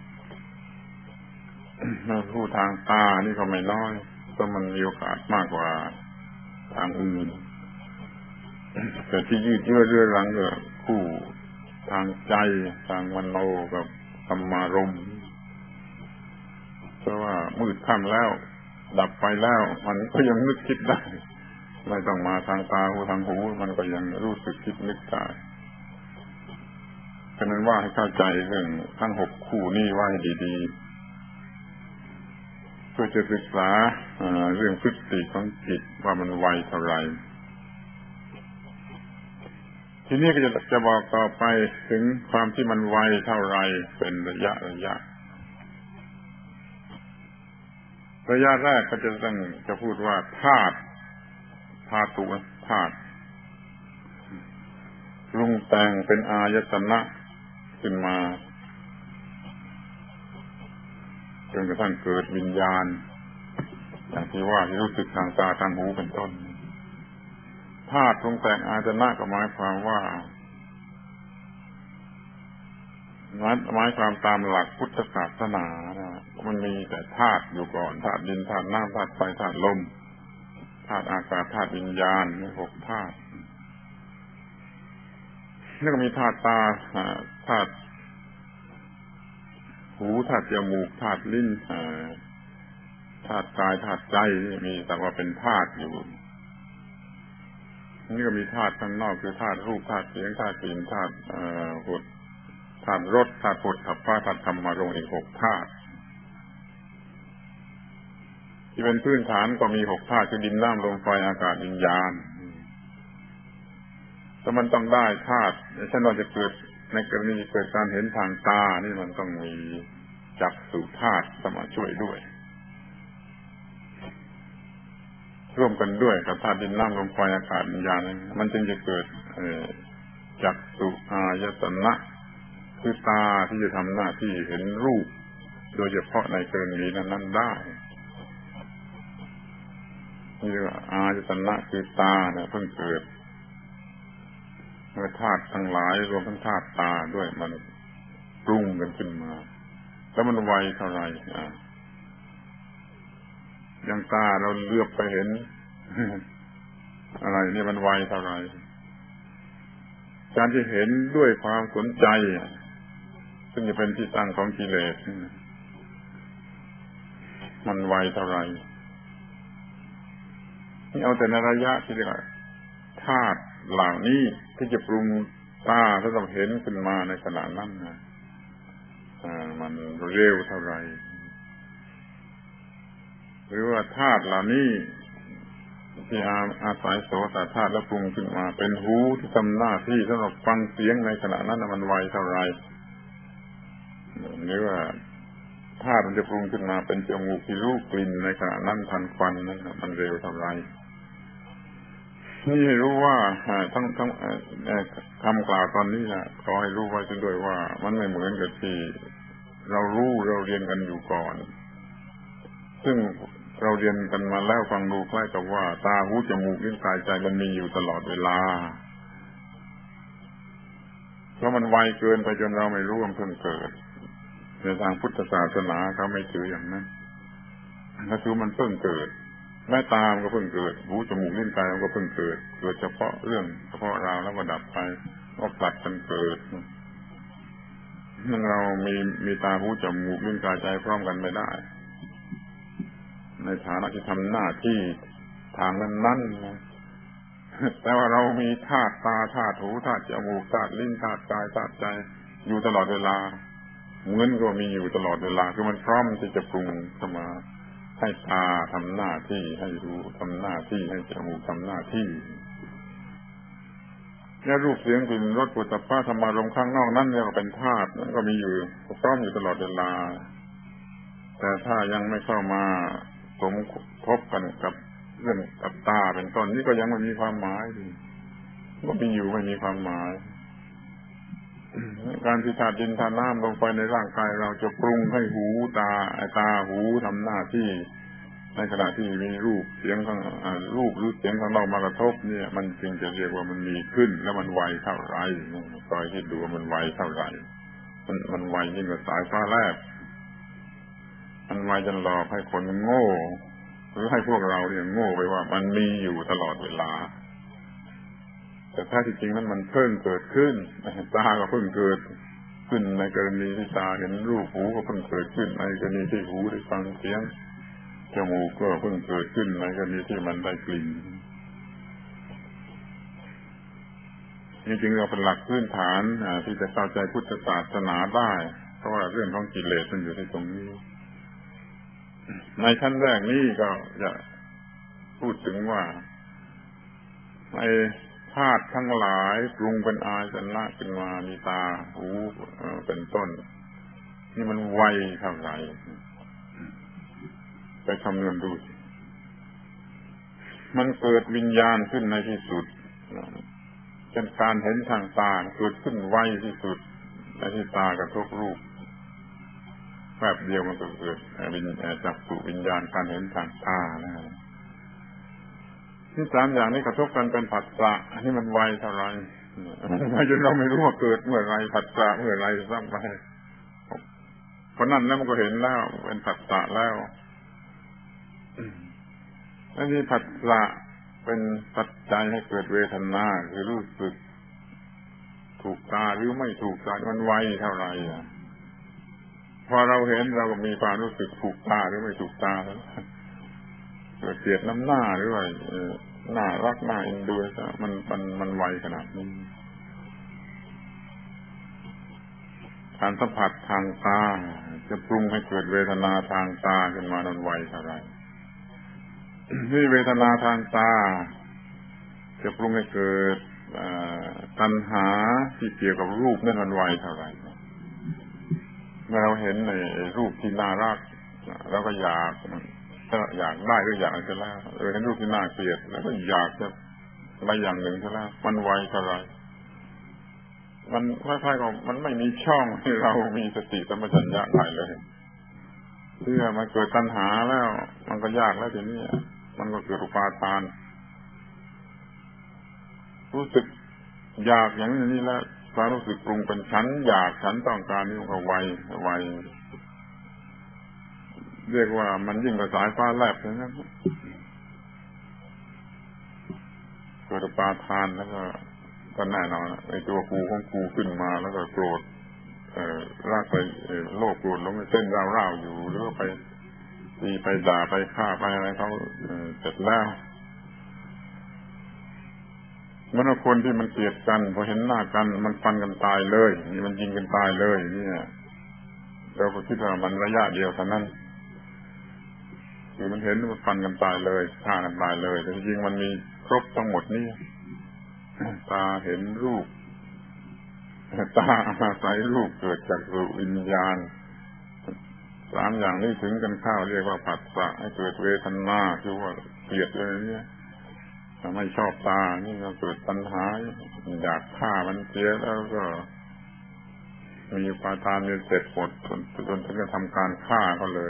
คู่ทางตานี่ก็ไม่น้อยเพราะมันมีโอกาสมากกว่าทางอื่นแต่ที่ยืดเยื้อเรื่อยรังก็คู่ทางใจทางมโนกับธรรมารมณ์ราะว่ามืดค่ำแล้วดับไปแล้วมันก็ยังนึกคิดได้ไม่ต้องมาทางตาหูทางหูมันก็ยังรู้สึกคิดนึกได้ฉะนั้นว่าให้เข้าใจเรื่องทั้งหกคู่นี้ไว้ดีๆเพื่อจะศึกษาเรื่องพฤติของจิตว่ามันไวเท่าไหร่ทีนี้ก็จะจะบอกต่อไปถึงความที่มันไวเท่าไรเป็นระยะระยะระยะแรกก็จะต้องจะพูดว่าธาตุธาตุธาตุปรุงแต่งเป็นอายตนะขึ้นมาจนกระทั่งเกิดวิญญาณอย่างที่ว่าที่รู้สึกทางตาทางหูเป็นต้นธาตุปรุงแต่งอายตนะก็หมายความว่าหมายความตามหลักพุทธศาสนานะมันมีแต่ธาตุอยู่ก่อนธาตุดินธาตุน้ำธาตุไฟธาตุลมธาตุอากาศธาตุวิญญาณนี่หกธาตุแล้วก็มีธาตุตาธาตุหูธาตุจมูกธาตุลิ้นธาตุกายธาตุใจมีแต่ว่าเป็นธาตุอยู่นี่ก็มีธาตุข้างนอกคือธาตุรูปธาตุเสียงธาตุกลิ่นธาตุหดธาตุรสธาตุผลธาตุฟ้าธาตุธรรมารมณ์อีกหกธาตุที่เป็นพื้นฐานก็มีหกธาตุคือดินน้ำลมไฟอากาศวิญญาณแต่มันต้องได้ธาตุเช่นว่าจะเกิดในกรณีเกิดการเห็นทางตานี่มันต้องมีจักษุธาตุเข้ามาช่วยด้วยร่วมกันด้วยกับธาตุดินน้ำลมไฟอากาศวิญญาณมันจึงจะเกิดจักษุอายตนะคือตาที่จะทำหน้าที่เห็นรูปโดยเฉพาะในกรณีนั้นๆได้นี่ว่าอายตนะคือตาเนี่ยเพิ่งเกิดเมื่อธาตุทั้งหลายรวมทั้งธาตุตาด้วยมันปรุงกันขึ้นมาแล้วมันไวเท่าไหร่อ่ะอย่างตาเราเลือกไปเห็นอะไรนี่มันไวเท่าไหร่การที่เห็นด้วยความสนใจซึ่งจะเป็นที่ตั้งของกิเลสมันไวเท่าไหร่นี่เอาแต่ในระยะที่เรียกว่าธาตุเหล่านี้ที่จะปรุงตาถ้าเราเห็นขึ้นมาในขณะนั้นนะมันเร็วเท่าไหร่หรือว่าธาตุเหล่านี้ที่อาศัยโสตธาตุแล้วปรุงขึ้นมาเป็นหูที่ทำหน้าที่สำหรับฟังเสียงในขณะนั้นมันไวเท่าไหร่หรือว่าธาตุมันจะปรุงขึ้นมาเป็นจมูกที่รู้กลิ่นในขณะนั้นทันควันนั้นมันเร็วเท่าไหร่นี่ให้รู้ว่าทั้งทั้งคำกล่าวตอนนี้นะขอให้รู้ไว้ด้วยว่ามันไม่เหมือนกับที่เรารู้เราเรียนกันอยู่ก่อนซึ่งเราเรียนกันมาแล้วฟังดูคล้ายกับว่าตาหูจมูกลิ้นกายใจมันมีอยู่ตลอดเวลาเพราะมันไวเกินไปจนเราไม่รู้ว่ามันเพิ่งเกิดในทางพุทธศาสนาเขาไม่ถืออย่างนั้นเขาถือมันเพิ่งเกิดแม่ตามันก็เพิ่งเกิดหูจมูกลิ้นกายมันก็เพิ่งเกิดเกิดเฉพาะเรื่องเฉพาะราวแล้วก็ดับไปก็ผลัดกันเกิดนั่นเรามีมีตาหูจมูกลิ้นกายใจพร้อมกันไม่ได้ในฐานะที่ทำหน้าที่ทางนั้นๆแต่ว่าเรามีธาตุตาธาตุหูธาตุจมูกธาตุลิ้นธาตุกายธาตุใจอยู่ตลอดเวลาเหมือนก็มีอยู่ตลอดเวลาคือมันพร้อมที่จะปรุงเข้ามาให้ตาทำหน้าที่ให้หูทำหน้าที่ให้จมูกทำหน้าที่และรูปเสียงกลิ่นรสปุถะธรรมารมณ์ข้างนอกนั่นเรียกว่าเป็นธาตุนั่นก็มีอยู่พร้อมอยู่ตลอดเวลาแต่ถ้ายังไม่เข้ามาสมทบกันกับเรื่องกับตาเป็นต้นนี่ก็ยังไม่มีความหมายก็มีอยู่ไม่มีความหมายการที่ธาตุดินธาตุน้ำลงไปในร่างกายเราจะปรุงให้หูตาตาหูทำหน้าที่ในขณะที่มีรูปเสียงข้างรูปหรือเสียงข้างนอกมากระทบเนี่ยมันจึงจะเรียกว่ามันมีขึ้นแล้วมันไวเท่าไรคอยคิดดูว่ามันไวเท่าไรมันมันไวยิ่งกว่าสายฟ้าแลบมันไวจนหลอกให้คนโง่หรือให้พวกเราเนี่ยโง่ไปว่ามันมีอยู่ตลอดเวลาแต่แท้ที่จริงนั้นมันเพิ่งเกิดขึ้นตาก็เพิ่งเกิดขึ้นในกรณีที่ตาเห็นรูปหูก็เพิ่งเกิดขึ้นในกรณีที่หูได้ฟังเสียงจมูกก็เพิ่งเกิดขึ้นในกรณีที่มันได้กลิ่นนี่จึงเราเป็นหลักพื้นฐานที่จะเข้าใจพุทธศาสนาได้เพราะว่าเรื่องของกิเลสมันอยู่ที่ตรงนี้ในขั้นแรกนี้ก็จะพูดถึงว่าในธาตุทั้งหลายปรุงเป็นอายตนะขึ้นมามีตาหูเป็นต้นนี่มันไวเท่าไหร่ไปคำนวณดูมันเกิดวิญญาณขึ้นในที่สุดเช่นการเห็นทางตาเกิดขึ้นไวที่สุดในที่ตากระทบรูปแป๊บเดียวมันก็เกิดวิญญาณจักษุวิญญาณการเห็นทางตานะที่สามอย่างนี้กระทบกันเป็นผัสสะอันนี้มันไวเท่าไรไวจนเราไม่รู้ว่าเกิดเมื่อไรผัสสะเมื่อไรซ้ำไปเพราะนั้นแล้วมันก็เห็นแล้วเป็นผัสสะแล้วอันนี้ผัสสะเป็นปัจจัยให้เกิดเวทนาคือรู้สึกถูกตาหรือไม่ถูกตามันไวเท่าไรอ่ะพอเราเห็นเราก็มีความรู้สึกถูกตาหรือไม่ถูกตาแล้วเกิดเกลียดน้ำหน้าหรือว่าน่ารักน่าเอ็นดูซะมันมันมันไวขนาดนี้การสัมผัสทางตาจะปรุงให้เกิดเวทนาทางตาขึ้นมานั้นไวเท่าไรนี่เวทนาทางตาจะปรุงให้เกิดตัณหาที่เกี่ยวกับรูปนั่นมันไวเท่าไรเมื่อเราเห็นในรูปที่น่ารักแล้วก็อยากถ้าอยากได้ก็อยากจะแล้วเออเห็นรูปที่น่าเกลียดแล้วก็อยากจะอะไรอย่างหนึ่งจะแล้วมันไวเท่าไรมันคล้ายๆกับมันไม่มีช่องให้เรามีสติสัมปชัญญะได้เลยเพื่อมาเกิดตัณหาแล้วมันก็ยากแล้วทีนี้มันก็เกิดอุปาทานรู้สึกอยากอย่างนี้แล้วความรู้สึกปรุงเป็นฉันอยากฉันต้องการนี่มันก็ไวไวเรียกว่ามันยิ่งกว่าสายฟ้าแลบเลยนะเกิดอุปาทานแล้วก็ก็แน่นอนไอ้ตัวกูของกูขึ้นมาแล้วก็โกรธเอ่อลากไปโลภโกรธลงไปเต้นร่าวๆอยู่หรือว่าไปตีไปด่าไปฆ่าไปอะไรเขาเสร็จแล้วเมื่อคนที่มันเกลียดกันพอเห็นหน้ากันมันฟันกันตายเลยนี่มันยิงกันตายเลยนี่เราก็คิดว่ามันระยะเดียวเท่านั้นคือมันเห็นมันฟันกันตายเลยฆ่ากันตายเลยแต่จริงมันมีครบทั้งหมดนี่ตาเห็นรูปตาอาศัยรูปเกิดจากวิญญาณสามอย่างนี้ถึงกันเข้าเรียกว่าผัสสะให้เกิดเวทนาคือว่าเกลียดเลยเนี่ยถ้าไม่ชอบตานี่ก็เกิดปัญหาอยากฆ่ามันเสียแล้วก็มีอุปาทานมีเสร็จหมดจนจนถึงจะทำการฆ่าก็เลย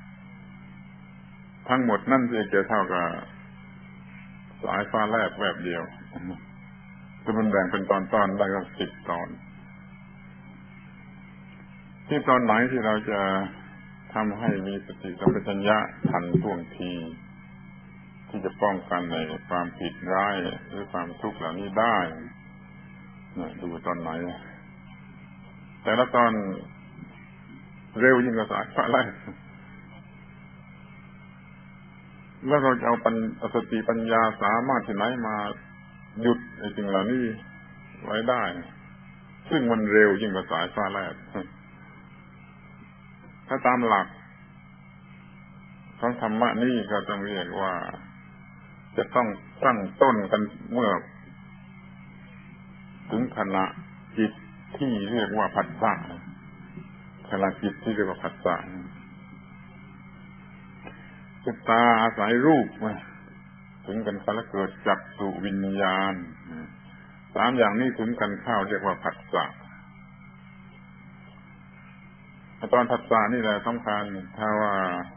ทั้งหมดนั่นจะเท่ากับสายฟ้าแลบแวบเดียวจะมันแบ่งเป็นตอนๆได้ก็สิบตอนที่ตอนไหนที่เราจะทำให้มีสติสัมปชัญญะทันท่วงทีที่จะป้องกันในความผิดร้ายหรือความทุกข์เหล่านี้ได้ดูตอนไหนแต่ละตอนเร็วยิ่งกว่าสายฟ้าแลบแล้วเราจะเอาปัญสติปัญญาสามารถที่ไหนมาหยุดไอ้สิ่งเหล่านี้ไว้ได้ซึ่งมันเร็วยิ่งกว่าสายฟ้าแลบถ้าตามหลักของธรรมะนี่ก็ต้องเรียกว่าจะต้องตั้งต้นกันเมื่อถึงขณะจิตที่เรียกว่าผัสสะขณะจิตที่เรียกว่าผัสสะตาอาศัยรูปถึงกันเข้าแล้วเกิดจักษุวิญญาณสามอย่างนี้ถึงกันเข้าเรียกว่าผัสสะตอนผัสสะนี่แหละสำคัญถ้าว่า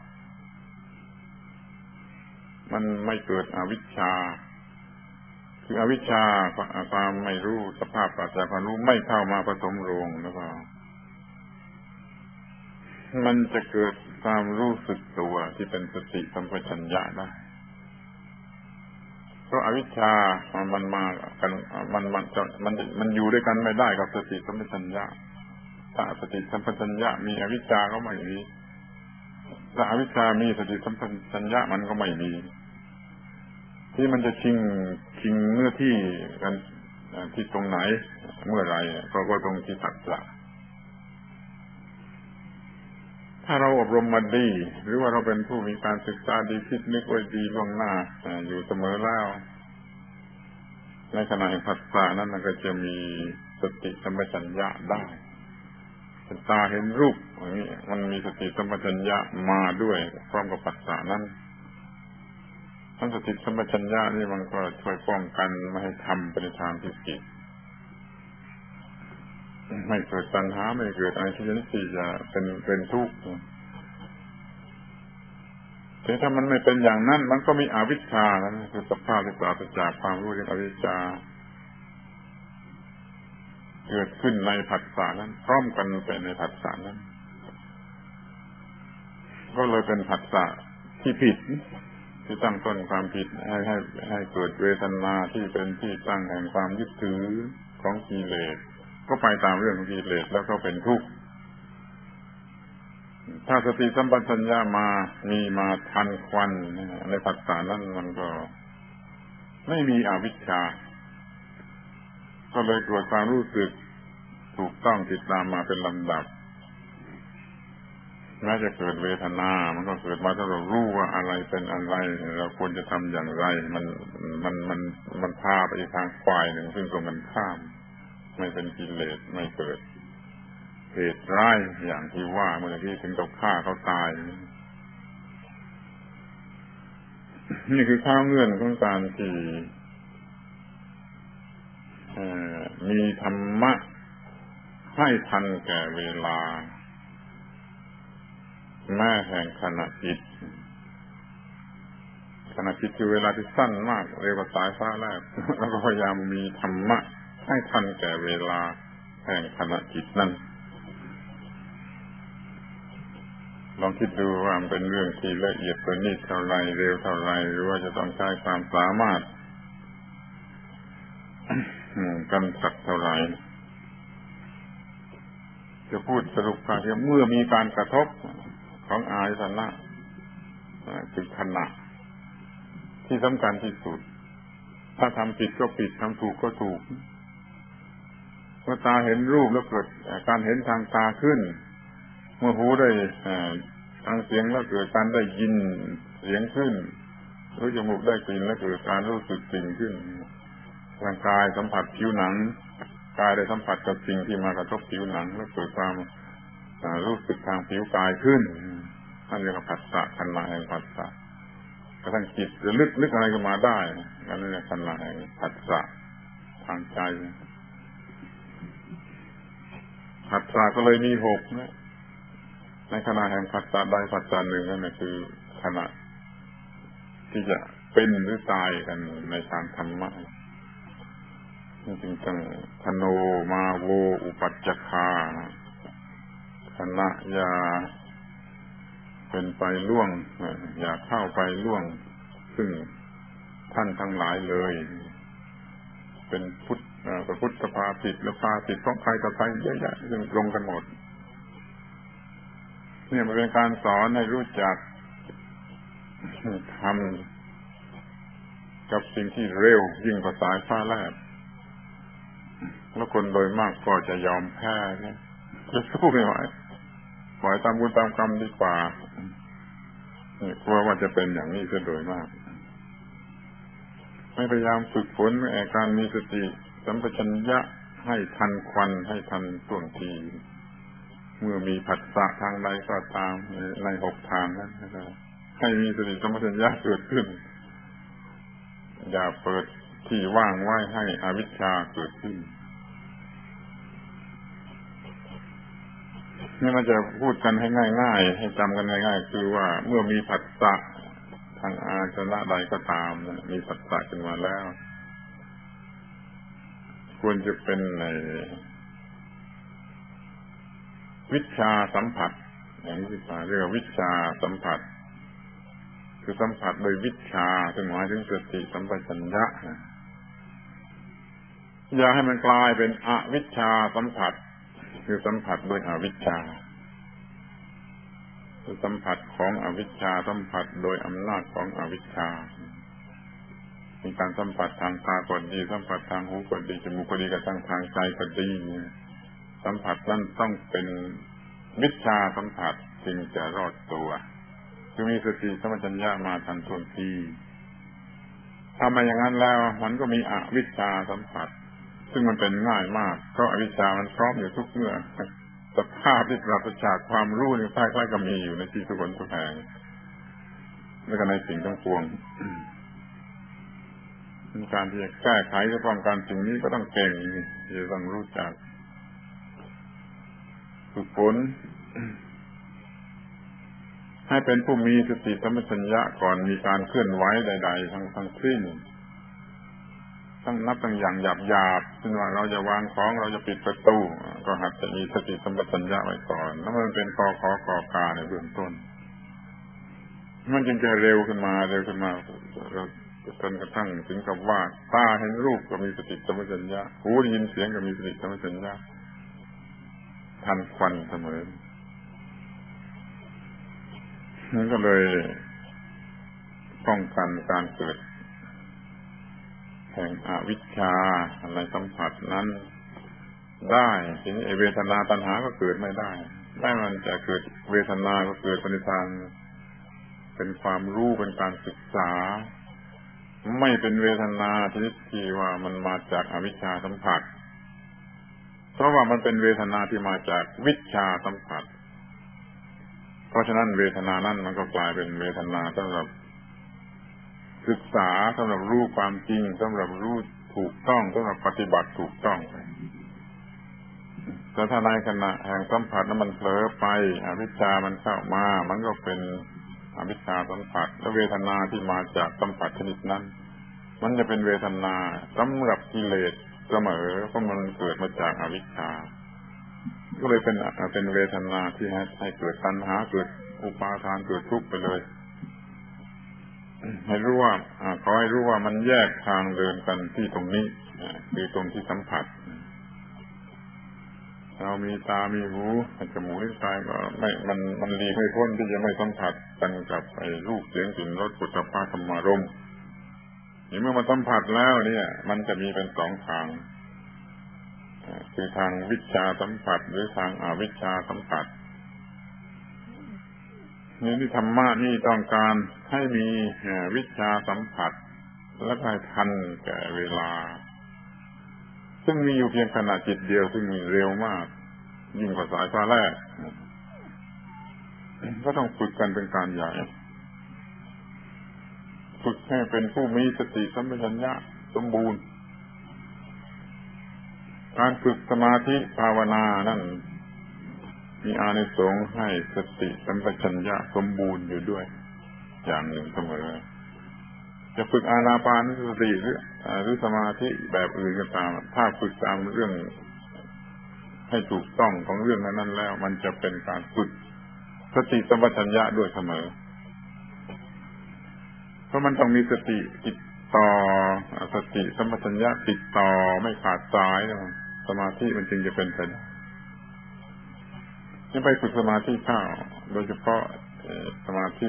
มันไม่เกิดอวิชชาคืออวิชชาความไม่รู้สภาพปัจจัยความรู้ไม่เข้ามาผสมรวมแล้วก็มันจะเกิดความรู้สึกตัวที่เป็นสติสัมปชัญญะได้เพราะอวิชชามันมากันมันมันจะมันมันอยู่ด้วยกันไม่ได้กับสติสัมปชัญญะถ้าสติสัมปชัญญะมีอวิชชาก็ไม่มีถ้าอวิชชามีสติสัมปชัญญะมันก็ไม่มีที่มันจะชิงชิงเนื้อที่กันที่ตรงไหนเมื่อไรก็ก็ตรงที่ผัสสะถ้าเราอบรมมาดีหรือว่าเราเป็นผู้มีการศึกษาดีคิดนึกไว้ดีล่วงหน้าอยู่เสมอแล้วในขณะแห่งผัสสะนั้นมันก็จะมีสติสัมปชัญญะได้ตาเห็นรูปอย่างนี้มันมีสติสัมปชัญญะมาด้วยพร้อมกับผัสสะนั้นทั้งสติสัมปชัญญะนี่มันก็ช่วยป้องกันไม่ให้ทำไปในทางที่ผิดไม่เกิดตัณหาไม่เกิดอะไรที่จะเป็นเป็นทุกข์แต่ถ้ามันไม่เป็นอย่างนั้นมันก็มีอวิชชานั่นคือสภาพที่ปราศจากความรู้เรื่องอวิชชาเกิดขึ้นในผัสสะนั้นพร้อมกันเป็นในผัสสะนั้นก็เลยเป็นผัสสะที่ผิดที่ตั้งต้นความผิดให้ให้ให้เกิดเวทนาที่เป็นที่ตั้งแห่งความยึดถือของกิเลสก็ไปตามเรื่องของกิเลสแล้วก็เป็นทุกข์ถ้าสติสัมปชัญญะมามีมาทันควันในผัสสะนั้นมันก็ไม่มีอวิชชาก็เลยเกิดความรู้สึกถูกต้องติดตามมาเป็นลำดับแม้จะเกิดเวทนามันก็เกิดมาถ้าเรารู้ว่าอะไรเป็นอะไรเราควรจะทำอย่างไรมันมันมันมันพาไปทางฝ่ายหนึ่งซึ่งตรงกันข้ามไม่เป็นกิเลสไม่เกิดเหตุร้ายอย่างที่ว่าเมื่อกี้ถึงกับฆ่าเขาตายนี่คือข้าวเงื่อนของการที่มีธรรมะให้ทันแก่เวลาแม้แห่งขณะจิตขณะจิตคือเวลาที่สั้นมากเรียกว่าสายฟ้าแลบแล้วก็พยายามมีธรรมะให้ทันแก่เวลาแห่งขณะจิตนั้นลองคิดดูว่ามันเป็นเรื่องที่ละเอียดประณีตเท่าไรเร็วเท่าไรหรือว่าจะต้องใช้ความสามารถกำจัดเท่าไรจะพูดสรุปการที่เมื่อมีการกระทบของอายตนะคือขณะที่สำคัญที่สุดถ้าทำผิดก็ผิดทำถูกก็ถูกเมื่อตาเห็นรูปแล้วเกิดการเห็นทางตาขึ้นเมื่อหูได้ทางเสียงแล้วเกิดการได้ยินเสียงขึ้นหรือจมูกได้กลิ่นแล้วเกิดการรู้สึกกลิ่นขึ้นร่างกายสัมผัสผิวหนังกายได้สัมผัสกับสิ่งที่มากระทบผิวหนังแล้วเกิดความรู้สึกทางผิวกายขึ้นนั่นเรียกว่าผัสสะขณะแห่งผัสสะกระทั่งจิตจะลึกนึกอะไรขึ้นมาได้นั่นเรียกขณะแห่งผัสสะทางใจผัสสะก็เลยมีหกนะในขณะแห่งผัสสะใดผัสสะหนึ่งนั่นคือขณะที่จะเป็นหรือตายกันในทางธรรมะจึงต้องธโนมาโวอุปัจจคาขณะอย่าเป็นไปล่วงอย่าเข้าไปล่วงซึ่งท่านทั้งหลายเลยเป็นพุทธพระพุทธภาสิทธิ์และภาสิทธิ์ของใครต่อใครเยอะแยะซึ่งตรงกันหมดเนี่ยมันเป็นการสอนให้รู้จักทำกับสิ่งที่เร็วยิ่งกว่าสายฟ้าแลบแล้วคนโดยมากก็จะยอมแพ้นะจะสู้ไม่ไหวปล่อยตามบุญตามกรรมดีกว่าเพราะว่าจะเป็นอย่างนี้ซะโดยมากไม่พยายามฝึกฝนในการมีสติสัมปชัญญะให้ทันควันให้ทันท่วงทีเมื่อมีผัสสะทางใดก็ตามในหกทางนั้นให้มีสติสัมปชัญญะเกิดขึ้นอย่าเปิดที่ว่างไว้ให้อวิชชาเกิดขึ้นนี่มันจะพูดกันให้ง่ายๆให้จำกันง่ายๆคือว่าเมื่อมีผัสสะทางอาสนะใดก็ตามมีผัสสะขึ้นมาแล้วควรจะเป็นในวิชาสัมผัสอย่างนี้เรียกว่าวิชาสัมผัสคือสัมผัสโดยวิชาซึ่งหมายถึงสติสัมปชัญญะอย่าให้มันกลายเป็นอวิชชาสัมผัสคือสัมผัสด้วยอวิชชาคือสัมผัสของอวิชชาสัมผัสโดยอำนาจของอวิชชามีการสัมผัสทางตาก็ดีสัมผัสทางหูก็ดีจมูกก็ดีกระทั่งทางใจก็ดีสัมผัสนั้นต้องเป็นวิชชาสัมผัสจึงจะรอดตัวคือมีสติสัมปชัญญะมาทันท่วงทีถ้าไม่อย่างนั้นแล้วมันก็มีอวิชชาสัมผัสซึ่งมันเป็นง่ายมากเพราะอวิชชามันพร้อมอยู่ทุกเมื่อสภาพที่ปราศจากความรู้นี่ใกล้ๆก็มีอยู่ในที่ทุกคนทุกแห่งและก็ในสิ่งทั้งปวงการที่จะแก้ไขและป้องกันสิ่งนี้ก็ต้องเก่งที่จะต้องรู้จักฝึกฝนให้เป็นผู้มีสติสัมปชัญญะก่อนมีการเคลื่อนไหวใดๆทั้งทั้งสิ้นต้องนับตั้งอย่างหยาบๆเช่นว่าเราจะวางของเราจะปิดประตูก็หัดจะมีสติสัมปชัญญะไว้ก่อนแล้วมันเป็นกอขอกอกาในเบื้องต้นมันจึงจะเร็วขึ้นมาเร็วขึ้นมาจนกระทั่งถึงกับว่าตาเห็นรูปก็มีสติสัมปชัญญะหูได้ยินเสียงก็มีสติสัมปชัญญะทันควันเสมอนั่นก็เลยป้องกันการเกิดแห่งอวิชชาในสัมผัสนั้นได้ทีนี้เวทนาตัณหาก็เกิดไม่ได้ได้มันจะเกิดเวทนาก็เกิดเป็นทางเป็นความรู้เป็นการศึกษาไม่เป็นเวทนาที่ที่ว่ามันมาจากอวิชชาสัมผัสเพราะว่ามันเป็นเวทนาที่มาจากวิชชาสัมผัสเพราะฉะนั้นเวทนานั้นมันก็กลายเป็นเวทนาสำหรับศึกษาสำหรับรู้ความจริงสำหรับรู้ถูกต้องสำหรับปฏิบัติถูกต้องแต่ถ้าในขณะแห่งสัมผัสนั้นมันเผลอไปอวิชชามันเข้ามามันก็เป็นอวิชชาสัมผัสและเวทนาที่มาจากสัมผัสชนิดนั้นมันจะเป็นเวทนาสำหรับกิเลสเสมอเพราะมันเกิดมาจากอวิชชาก็เลยเป็นเป็นเวทนาที่ให้ให้เกิดตัณหาเกิดอุปาทานเกิดทุกข์ไปเลยให้รู้ว่าขอให้รู้ว่ามันแยกทางเดินกันที่ตรงนี้คือตรงที่สัมผัสเรามีตามีหูจมูกลิ้นกายก็ไม่มันมันหลีกไม่พ้นที่จะไม่สัมผัสกันกับไอ้รูปเสียงกลิ่นรสปุถะภะธรรมารมณ์นี่เมื่อมันสัมผัสแล้วเนี่ยมันจะมีเป็นสองทางคือทางวิชชาสัมผัสหรือทางอวิชชาสัมผัสนี่ที่ธรรมะนี่ต้องการให้มีวิชชาสัมผัสและให้ทันแก่เวลาซึ่งมีอยู่เพียงขณะจิตเดียวซึ่งมีเร็วมากยิ่งกว่าสายฟ้าแลบก็ต้องฝึกกันเป็นการใหญ่ฝึกให้เป็นผู้มีสติสัมปชัญญะสมบูรณ์การฝึกสมาธิภาวนานั่นมีอานิสงส์ให้สติสัมปชัญญะสมบูรณ์อยู่ด้วยอย่างหนึ่งเสมอจะฝึกอานาปานสติหรือหรือสมาธิแบบอื่นก็ตามถ้าฝึกตามเรื่องให้ถูกต้องของเรื่องนั้นแล้วมันจะเป็นการฝึกสติสัมปชัญญะด้วยเสมอเพราะมันต้องมีสติติดต่อสติสัมปชัญญะติดต่อไม่ขาดสายสมาธิมันจึงจะเป็นไปได้ที่ไปฝึกสมาธิเข้าโดยเฉพาะสมาธิ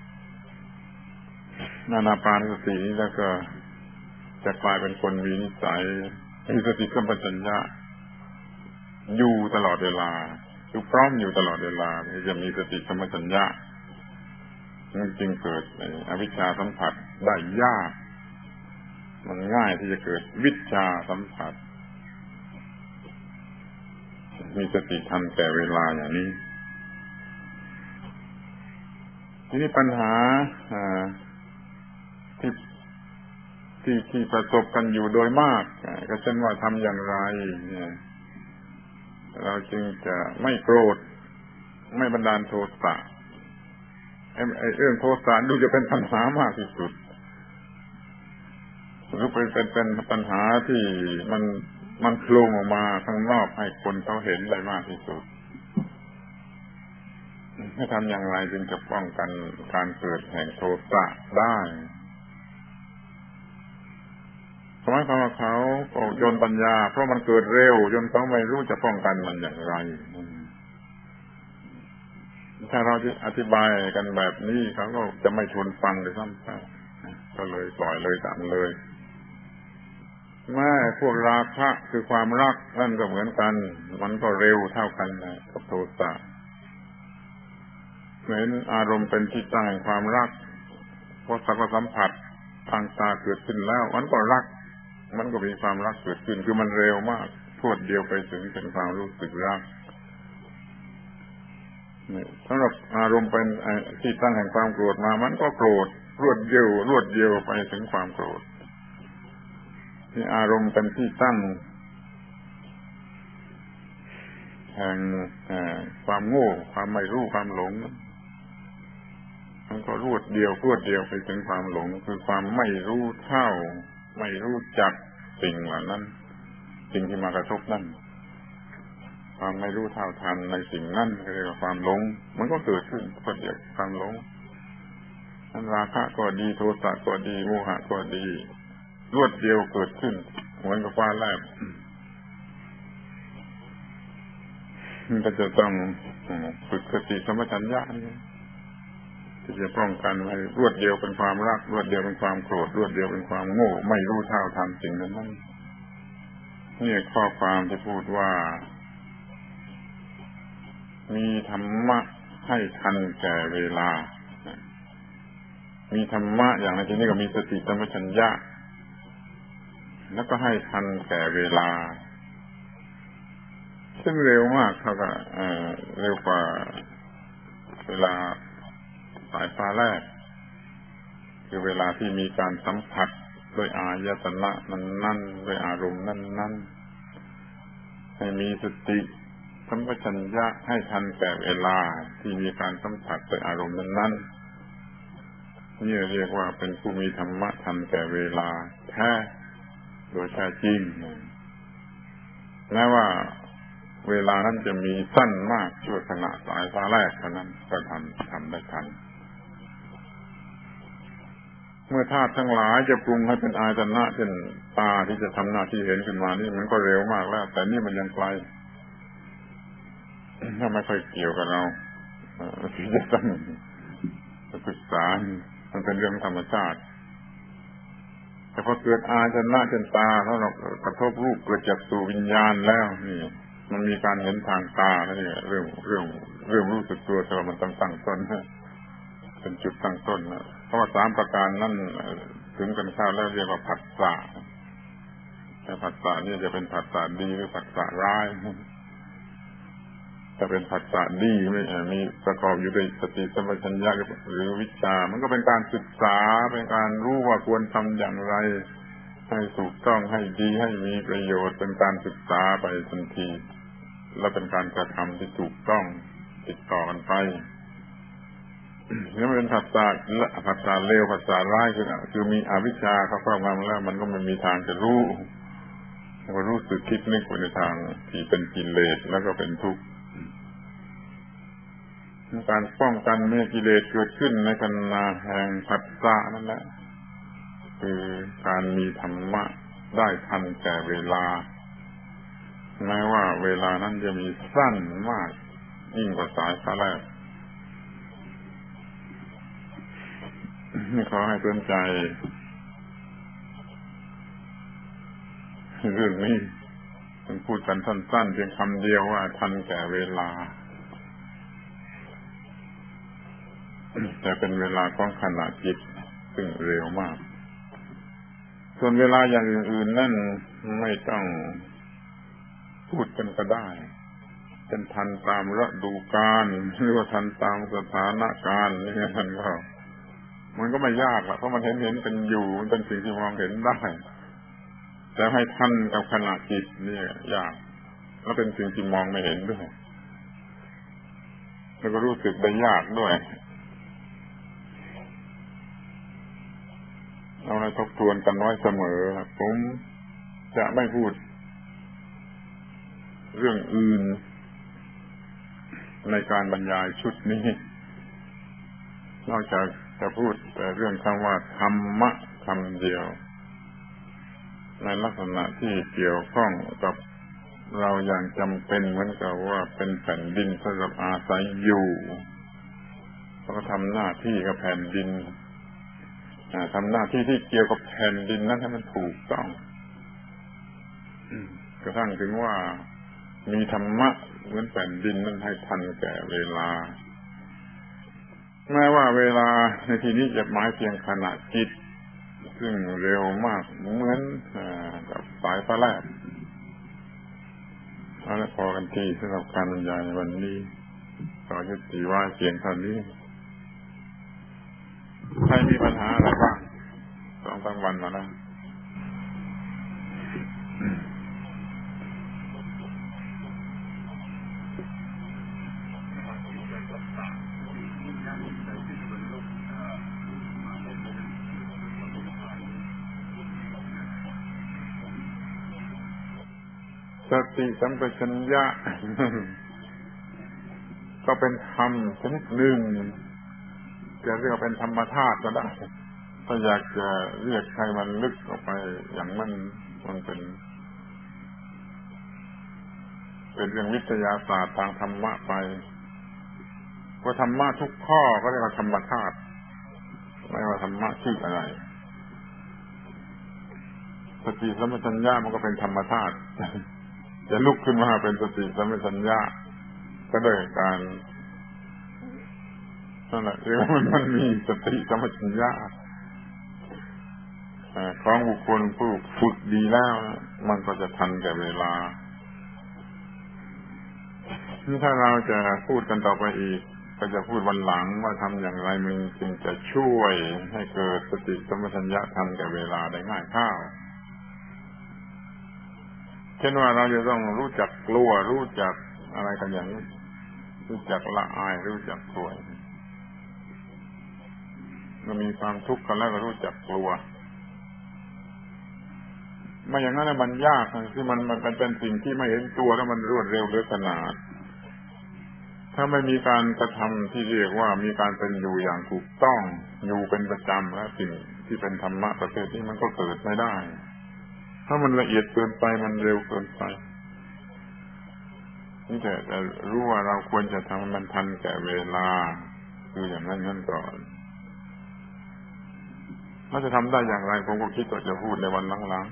อานาปานสตินี้แล้วก็จะกลายเป็นคนมีนิสัยมีสติสัมปชัญญะอยู่ตลอดเวลาคือพร้อมอยู่ตลอดเวลาที่จะมีสติสัมปชัญญะมันจึงเกิดอวิชชาสัมผัสได้ยากมันง่ายที่จะเกิดวิชชาสัมผัสมีสติทันแก่เวลาอย่างนี้ทีนี้ปัญหาที่ที่ที่ประสบกันอยู่โดยมากก็เช่นว่าทำอย่างไรเนี่ยเราจึงจะไม่โกรธไม่บันดาลโทสะไอ้ไอ้เรื่องโทสะดูจะเป็นปัญหามากที่สุดหรือเป็นเป็นเป็นปัญหาที่มันมันโผล่ออกมาข้างนอกให้คนเขาเห็นได้มากที่สุดให้ทำอย่างไรจึงจะป้องกันการเกิดแห่งโทสะได้เพหมายความว่าเขาโยนปัญญาเพราะมันเกิดเร็วจนเขาไม่รู้จะป้องกันมันอย่างไรถ้าเราอธิบายกันแบบนี้เขาก็จะไม่ชวนฟังเลยซ้ำไปก็เลยปล่อยเลยตามเลยแม้พวกราคะคือความรักนั่นก็เหมือนกันมันก็เร็วเท่ากันนะกับโทสะเห็นอารมณ์เป็นที่ตั้งแห่งความรักพอสัมผัสสัมผัสทางตาเกิดขึ้นแล้วมันก็รักมันก็มีความรักเกิดขึ้นคือมันเร็วมากพรวดเดียวไปถึงเป็นความรู้สึกรักนี่สำหรับอารมณ์เป็นที่ตั้งแห่งความโกรธมามันก็โกรธรวดเดียวรวดเดียวไปถึงความโกรธนี่อารมณ์เป็นที่ตั้งแห่งความโง่ความไม่รู้ความหลงมันก็รวดเดียวรวดเดียวไปถึงความหลงคือความไม่รู้เท่าไม่รู้จักสิ่งเหล่านั้นสิ่งที่มากระทบนั่นความไม่รู้เท่าทันในสิ่งนั้นเรียกว่าความหลงมันก็เกิดขึ้นรวดเดียวความหลงทั้งราคะก็ดีโทสะก็ดีโมหะก็ดีรวดเดียวเกิดขึ้นเหมือนกับฟ้าแลบมันก็จะต้องฝึกสติสัมปชัญญะที่จะป้องกันให้รวดเดียวเป็นความรักรวดเดียวเป็นความโกรธรวดเดียวเป็นความโง่ไม่รู้เท่าทันสิ่งนั้นนี่ข้อความที่พูดว่ามีธรรมะให้ทันแก่เวลามีธรรมะอย่างในที่นี้ก็มีสติสัมปชัญญะแล้วก็ให้ทันแก่เวลาซึ่งเร็วมากเท่ากับเร็วกว่าเวลาสายฟ้าแลบคือเวลาที่มีการสัมผัสด้วยอายตนะนั้นๆด้วยอารมณ์นั้นๆให้มีสติสัมปชัญญะให้ทันแก่เวลาที่มีการสัมผัสด้วยอารมณ์นั้นๆนี่เรียกว่าเป็นผู้มีธรรมะทันแก่เวลาแท้โดยแท้จริงแม้ว่าเวลานั้นจะมีสั้นมากชั่วขณะสายฟ้าแลบเท่านั้นก็ทำทำได้ทันเมื่อธาตุทั้งหลายจะปรุงให้เป็นอายตนะเช่นตาที่จะทำหน้าที่เห็นขึ้นมานี่มันก็เร็วมากแล้วแต่นี่มันยังไกลถ้าไม่ค่อยเกี่ยวกับเราที่จะต้องศึกษามันเป็นเรื่องธรรมชาติแต่พอเกิดอายตนะเช่นตาแล้วเรากระทบรูปเกิดจักษุวิญญาณแล้วนี่มันมีการเห็นทางตาแล้วนี่เรื่องเรื่องเรื่องรู้สึกตัวแต่ว่ามันต้องตั้งต้นเป็นจุดตั้งต้นนะเพราะว่าสามประการนั้นถึงกันเข้าแล้วเรียกว่าผัสสะแต่ผัสสะนี่จะเป็นผัสสะดีหรือผัสสะร้ายถ้าเป็นผัสสะดีไม่มีประกอบอยู่ด้วยสติสัมปชัญญะหรือวิชามันก็เป็นการศึกษาเป็นการรู้ว่าควรทำอย่างไรให้ถูกต้องให้ดีให้มีประโยชน์เป็นการศึกษาไปทันทีและเป็นการกระทำที่ถูกต้องติดต่อกันไปนี่มันเป็นผัสสะผัสสะเลวผัสสะร้ายคือคือมีอวิชชาเข้าครอบงำแล้วมันก็ไม่มีทางจะรู้ก็รู้สึกคิดนึกไปในทางที่เป็นกิเลสแล้วก็เป็นทุกข์การป้องกันไม่ให้กิเลสเกิดขึ้นในขณะแห่งผัสสะนั่นแหละคือการมีธรรมะได้ทันแก่เวลาแม้ว่าเวลานั้นจะมีสั้นมากยิ่งกว่าสายฟ้าแลบนี่ขอให้สนใจเรื่องนี้มันพูดกันสั้นๆเพียงคำเดียวว่าทันแก่เวลาแต่เป็นเวลาของขณะจิตซึ่งเร็วมากส่วนเวลาอย่างอื่นๆนั่นไม่ต้องพูดกันก็ได้เป็นทันตามฤดูกาลหรือว่าทันตามสถานการณ์นี่มันก็มันก็ไม่ยากหรอกเพราะมันเห็นเห็นกันอยู่มันเป็นสิ่งที่มองเห็นได้แต่ให้ทันกับขณะจิตนี่ยากแล้วเป็นสิ่งที่มองไม่เห็นด้วยแล้วก็รู้สึกได้ยากด้วยเราได้ทบทวนกันไว้เสมอผมจะไม่พูดเรื่องอื่นในการบรรยายชุดนี้นอกจากจะพูดแต่เรื่องคำว่าธรรมะคำเดียวในลักษณะที่เกี่ยวข้องกับเราอย่างจำเป็นเหมือนกับว่าเป็นแผ่นดินสำหรับอาศัยอยู่แล้วก็ทำหน้าที่กับแผ่นดินทำหน้าที่ที่เกี่ยวกับแผ่นดินนั้นให้มันถูกต้องกระทั่งถึงว่ามีธรรมะเหมือนแผ่นดินนั้นให้ทันแก่เวลาแม้ว่าเวลาในที่นี้จะหมายเพียงขณะจิตซึ่งเร็วมากเหมือนกับสายฟ้าแลบเอาละพอกันทีสำหรับการบรรยายวันนี้ขอยุติไว้เพียงเท่านี้ใครมีปัญหาอะไรบ้างสองสามวันมาแล้วสติสัมปชัญญะก็เป็นธรรมชนิดหนึ่งจะเรียกว่าเป็นธรรมธาตุก็ได้ถ้าอยากจะเรียกใครมันลึกออกไปอย่างมันมันเป็นเป็นเรื่องวิทยาศาสตร์ทางธรรมะไปว่าธรรมะทุกข้อก็เรียกว่าธรรมธาตุไม่ว่าธรรมะชื่ออะไรสติสัมปชัญญะมันก็เป็นธรรมธาตุจะลุกขึ้นมาเป็นสติสัมปชัญญะก็โดยการนั่นแหละที่มันมันมีสติสัมปชัญญะของบุคคลผู้ฝึกดีแล้วมันก็จะทันแก่เวลานี่ถ้าเราจะพูดกันต่อไปอีกก็จะพูดวันหลังว่าทำอย่างไรมันจึงจะช่วยให้เกิดสติสัมปชัญญะทันแก่เวลาได้ง่ายเข้าเช่นว่าเราจะต้องรู้จักกลัวรู้จักอะไรกันอย่างนี้รู้จักละอายรู้จักกลัวมันมีความทุกข์กันแล้วก็รู้จักกลัวไม่อย่างนั้นมันยากที่มันมันเป็นสิ่งที่ไม่เห็นตัวแล้วมันรวดเร็วเหลือขนาดถ้าไม่มีการกระทำที่เรียกว่ามีการเป็นอยู่อย่างถูกต้องอยู่เป็นประจำแล้วสิ่งที่เป็นธรรมะประเภทนี้มันก็เกิดไม่ได้ถ้ามันละเอียดเกินไปมันเร็วเกินไปนี่แต่จะรู้ว่าเราควรจะทำมันทันแก่เวลาคืออย่างนั้นนั่นก่อนถ้าจะทำได้อย่างไรผมก็คิดว่าจะพูดในวันหลัง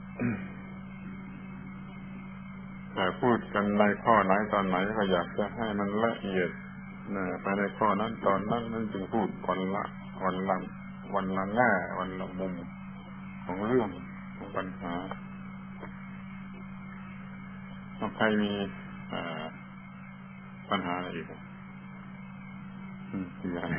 ๆแต่พูดกันในข้อไหนตอนไหนก็อยากจะให้มันละเอียดนะไปในข้อนั้นตอนนั้นนั่นจึงพูดวันละวันละวันละแง่วันละมุมของเรื่องของปัญหาถ้าใครมีปัญหาอะไรอีกอืมคืออะไร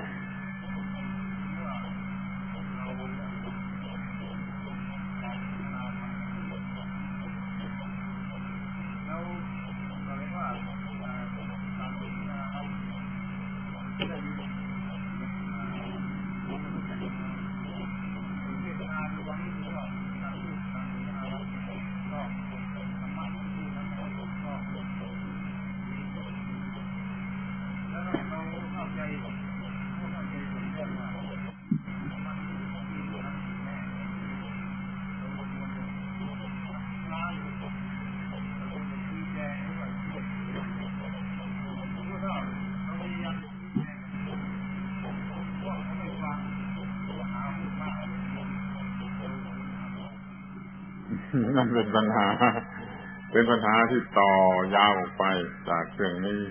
นั่นเป็นปัญหาเป็นปัญหาที่ต่อยาวออกไปจากเรื่องนี้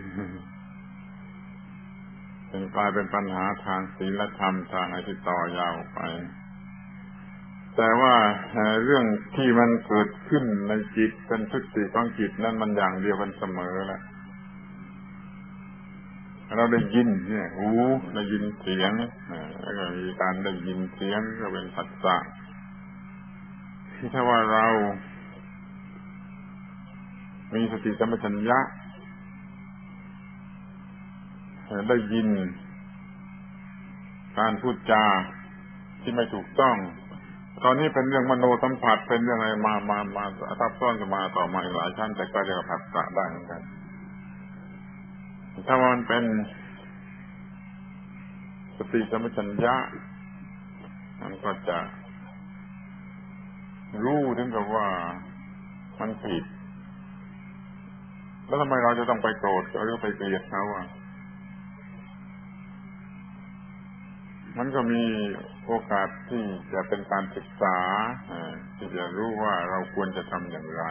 เป็นกลายเป็นปัญหาทางศีลธรรมทางอะไรที่ต่อยาวออกไปแต่ว่าเรื่องที่มันเกิดขึ้นในจิตเป็นพฤติของจิตนั้นมันอย่างเดียวกันเสมอแหละเราได้ยินเนี่ยหูได้ยินเสียงแล้วก็มีการได้ยินเสียงก็เป็นผัสสะที่ถ้าว่าเรามีสติสัมปชัญญะได้ยินการพูดจาที่ไม่ถูกต้องตอนนี้เป็นเรื่องมโนสัมผัสเป็นเรื่องอะไรมามามาทับซ้อนกันมาต่อมาอีกหลายชั้นแต่ก็เรียกว่าผัสสะได้เหมือนกันถ้ามันเป็นสติสัมปชัญญะมันก็จะรู้ถึงกับว่ามันผิดแล้วทำไมเราจะต้องไปโกรธหรือไปเกลียดเขาอ่ะมันก็มีโอกาสที่จะเป็นการศึกษาที่จะรู้ว่าเราควรจะทำอย่างไร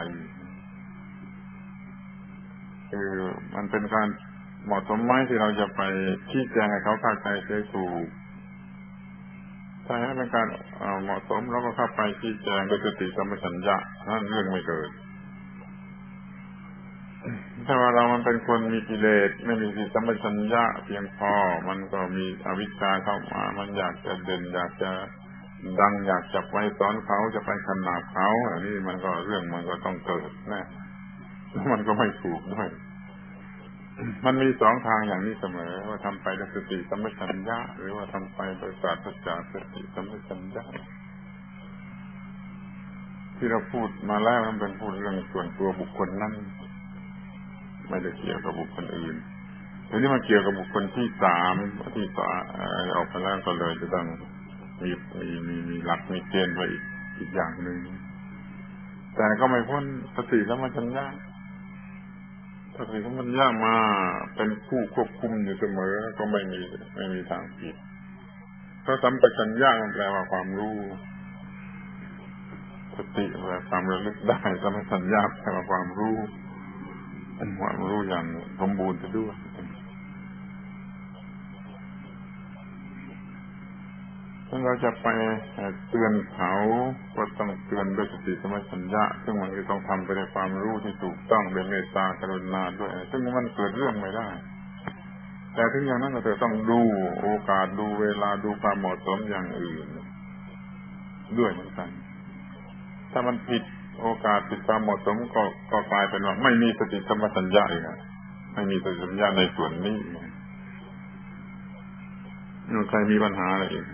คือมันเป็นการเหมาะสมไหมที่เราจะไปชี้แจงให้เขาเข้าใจเสียถูกถ้าให้เป็นการเหมาะสมเราก็เข้าไปชี้แจงโดยสติสัมปชัญญะนั่นเรื่องไม่เกิดถ้าว่าเรามันเป็นคนมีกิเลสไม่มีสติสัมปชัญญะเพียงพอมันก็มีอวิชชาเข้ามามันอยากจะเด่นอยากจะดังอยากจะไปสอนเขาจะไปขนาบเขาอันนี้มันก็เรื่องมันก็ต้องเกิดแน่แล้วมันก็ไม่ถูกด้วยมันมีสองทางอย่างนี้เสมอว่าทำไปด้วยสติสัมปชัญญะหรือว่าทำไปโดยปราศจากสติสัมปชัญญะที่เราพูดมาแล้วมันเป็นพูดเรื่องส่วนตัวบุคคลนั้นไม่ได้เกี่ยวกับบุคคลอื่นทีนี้มันเกี่ยวกับบุคคลที่สามที่ต่อออกไปแล้วก็เลยจะต้องมีมีมีมีหลักมีเกณฑ์ไว้อีกอีกอย่างหนึ่งแต่ก็ไม่พ้นสติสัมปชัญญะสติสัมปชัญญะมาเป็นผู้ควบคุมอยู่เสมอก็ไม่มีไม่มีทางผิดเพราะสัมปชัญญะมันแปลว่าความรู้สติแปลว่าความระลึกได้สัมปชัญญะแปลว่าความรู้ความรู้อย่างสมบูรณ์ไปด้วยถ้าเราจะไปเตือนเขาก็ต้องเตือนด้วยสติสัมปชัญญะซึ่งมันจะต้องทำไปในความรู้ที่ถูกต้องด้วยเมตตากรุณาด้วยซึ่งมันเกิดเรื่องไม่ได้แต่ถึงอย่างนั้นเราจะต้องดูโอกาสดูเวลาดูความเหมาะสมอย่างอื่นด้วยเหมือนกันถ้ามันผิดโอกาสผิดความเหมาะสมก็ก็กลายเป็นว่าไม่มีสติสัมปชัญญะอีกไม่มีสติสัมปชัญญะในส่วนนี้ใครมีปัญหาอะไรอีก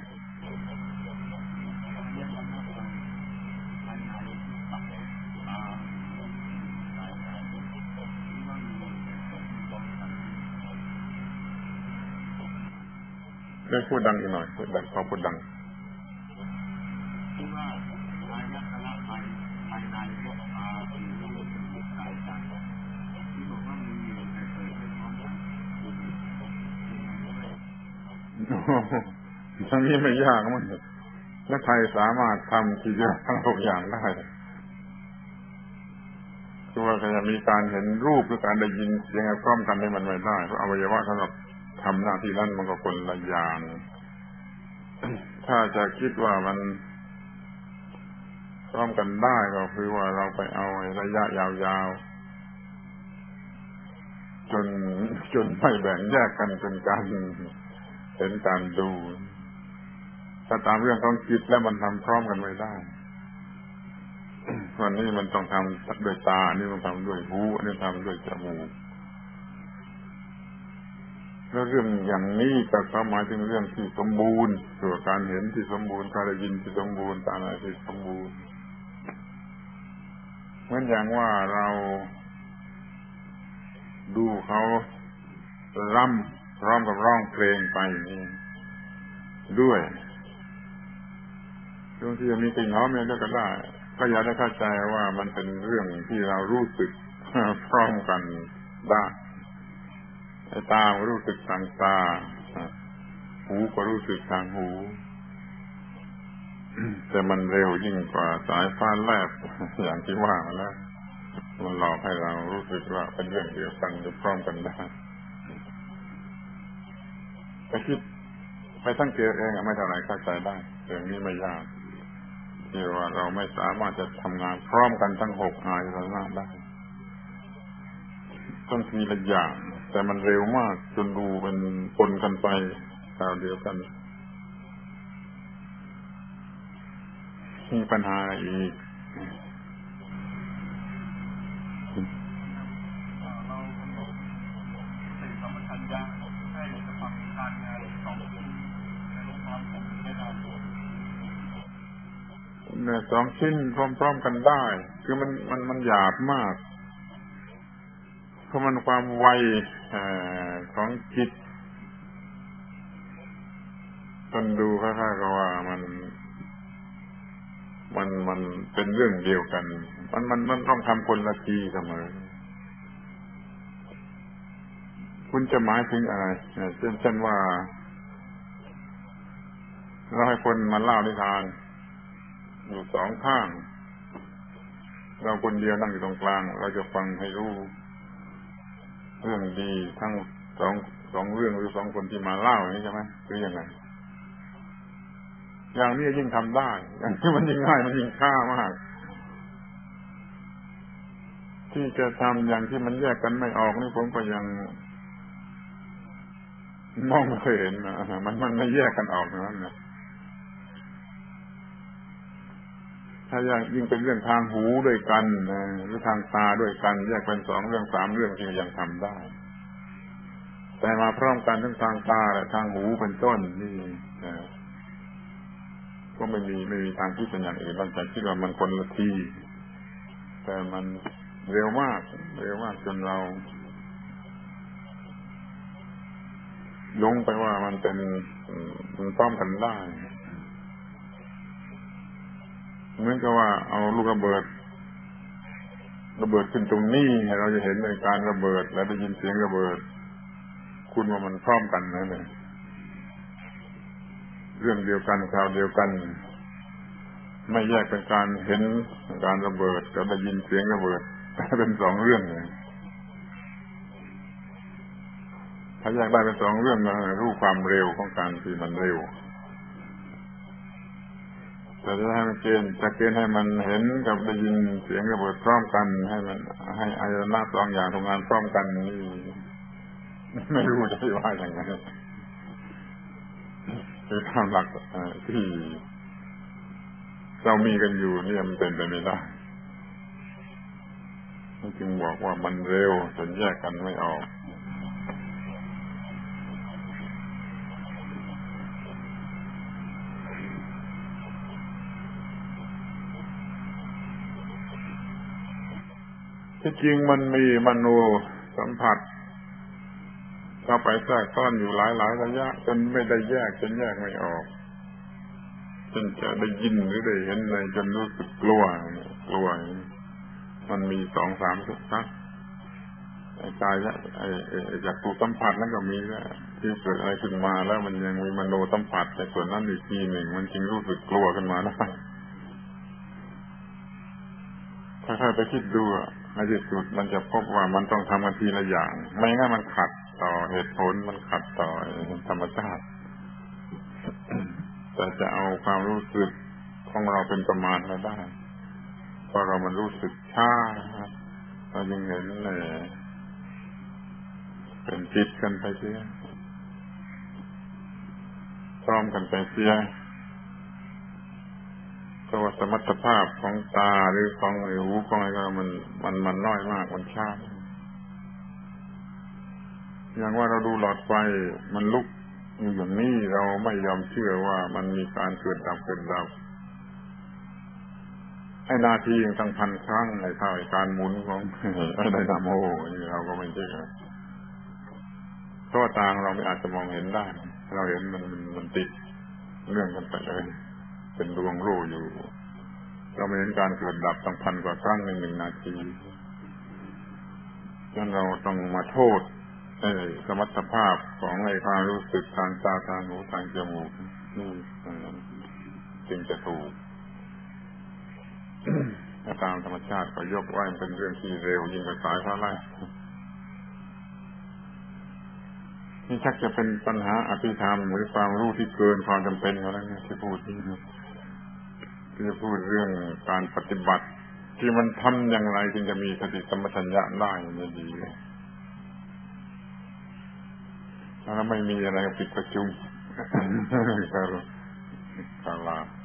ได้พูดดังอีกหน่อยพูดดังขอพูดดังทั้งนี้ไม่ยากมั้งถ้าใครสามารถทำทีเดียวทั้งหกอย่างได้คือว่าจะมีการเห็นรูปหรือการได้ยินเสียงพร้อมกันให้มันไม่ได้เพราะอวัยวะสำหรับทำหน้าที่นั้นมันก็คนละอย่างถ้าจะคิดว่ามันพร้อมกันได้ก็คือว่าเราไปเอาระยะยาวๆจนจนไม่แบ่งแยกกันเป็นการเห็นการดูถ้าตามเรื่องของจิตแล้วมันทำพร้อมกันไม่ได้วันนี้มันต้องทำด้วยตาอันนี้มันทำด้วยหูอันนี้ทำด้วยจมูกแล้วเรื่องอย่างนี้ก็หมายถึงเรื่องที่สมบูรณ์ตัวการเห็นที่สมบูรณ์การได้ยินที่สมบูรณ์การอะไรที่สมบูรณ์เหมือนอย่างว่าเราดูเขาร่ำร้องกับร้องเพลงไปนี่ด้วยบางทีมีกลิ่นหอมเนี่ยก็ได้ก็อยากได้เข้าใจว่ามันเป็นเรื่องที่เรารู้สึกพร้อมกันได้ตาก็รู้สึกทางตาหูก็รู้สึกทางหูแต่มันเร็วยิ่งกว่าสายฟ้าแลบอย่างที่ว่ามาแล้วมันหลอกให้เรารู้สึกว่าเป็นเรื่องเดียวกันอยู่พร้อมกันได้ไปคิดไปสังเกตเองไม่เท่าไหร่เข้าใจได้เรื่องนี้ไม่ยากที่ว่าเราไม่สามารถจะทำงานพร้อมกันทั้งหกอายตนะได้ต้องทีละอย่างแต่มันเร็วมากจนดูเป็นปนกันไปคราวเดียวกันมีปัญหาอีกเนี่ยสองชิ้นพร้อมๆกันได้คือมันมันมันหยาบมากเพราะมันความไวของจิตคนดูค่าๆก็ว่ามันมันมันเป็นเรื่องเดียวกันมันมันมันต้องทำคนละทีเสมอคุณจะหมายถึงอะไรเช่นเช่นว่าเราให้คนมาเล่านิทานอยู่สองข้างเราคนเดียวนั่งอยู่ตรงกลางเราจะฟังให้รู้เรื่องดีทั้งสองสองเรื่องหรือสองคนที่มาเล่าอย่างนี้ใช่ไหมหรือยังไงอย่างนี้ยิ่งทำได้อย่างนี้มันยิ่งง่ายมันยิ่งค่ามากที่จะทำอย่างที่มันแยกกันไม่ออกนี่ผมก็ยังมองไม่เห็นนะมันมันไม่แยกกันออกนั่นนะถ้าอย่างยิ่งเป็นเรื่องทางหูด้วยกันหรือทางตาด้วยกันแยกเป็นสองเรื่องสามเรื่องที่ยังทำได้แต่มาพร้อมกันทั้งทางตาและทางหูเป็นต้นนี่ก็ไม่มีไม่มีทางที่เป็นอย่างอื่นนอกจากที่ว่ามันคนละทีแต่มันเร็วมากเร็วมากจนเราลงไปว่ามันเป็นมันพร้อมกันได้เหมือนกับว่าเอาลูกระเบิดระเบิดขึ้นตรงนี้เราจะเห็นในการระเบิดและได้ยินเสียงระเบิดคุณว่ามันพร้อมกันนะเนี่ยเรื่องเดียวกันคราวเดียวกันไม่แยกเป็นการเห็นการระเบิดกับได้ยินเสียงระเบิดเป็นสองเรื่องเลยถ้าแยกได้เป็นสองเรื่องนะรู้ความเร็วของการที่มันเร็วแต่จะให้มันเกณฑ์จะเกณฑ์ให้มันเห็นกับได้ยินเสียงระเบิดพร้อมกันให้มันให้อายตนะสองอย่างทำงานพร้อมกันนี่ไม่รู้จะว่าอย่างไรคือตามหลักที่เรามีกันอยู่นี่มันเป็นไปไม่ได้จึงบอกว่ามันเร็วจนแยกกันไม่ออกที่จริงมันมีมโนสัมผัสเข้าไปแทรกซ้อนอยู่หลายๆระยะจนไม่ได้แยกจนแยกไม่ออกจนจะได้ยินหรือได้เห็นอะไรจนรู้สึกกลัวกลัวมันมีสองสามทุกทักไอ้กายไอ้ไอ้จากถูกสัมผัสนั่นก็มีแล้วที่เกิดอะไรขึ้นมาแล้วมันยังมีมโนสัมผัสในส่วนนั้นอีกทีหนึ่งมันจึงรู้สึกกลัวขึ้นมาได้ถ้าๆไปคิดดูในที่สุดมันจะพบว่ามันต้องทำกันทีละอย่างไม่งั้นมันขัดต่อเหตุผลมันขัดต่อธรรมชาติแต่จะเอาความรู้สึกของเราเป็นประมาณไม่ได้เพราะเรามันรู้สึกช้าเรายังเห็นเลยเป็นจิตกันไปเสียพร้อมกันไปเสียเพราะว่าสมรรถภาพของตาหรือของหูของอะไรก็มันมันมันน้อยมากมันช้าอย่างว่าเราดูหลอดไฟมันลุกอยู่อย่างนี้เราไม่ยอมเชื่อว่ามันมีการเกิดดับเกิดดับไอ้นาทีตั้งพันครั้งในเท่าการหมุนของไอ้ไดนาโมนี่เราก็ไม่เชื่อเพราะตาเราไม่อาจจะมองเห็นได้เราเห็นมันมันติดเรื่องกันไปเลยเป็นดวงรู้อยู่เราไม่เห็นการเกิดดับตั้งพันกว่าครั้งในหนึ่งนาทีฉะนั้นเราต้องมาโทษไอ้สมรรถภาพของไอ้ความรู้สึกทางตาทางหูทางจมูกนี่จึงจะถูกตามธรรมชาติก็ยกไว้เป็นเรื่องที่เร็วยิ่งกว่าสายฟ้าไล่นี่ชักจะเป็นปัญหาอภิธรรมหรือความรู้ที่เกินความจำเป็นแล้วนะที่พูดที่ที่จะพูดเรื่องการปฏิบัติที่มันทำอย่างไรจึงจะมีสติสัมปชัญญะได้ไม่ดีเลยแล้วไม่มีอะไรปิดประชุมกาลา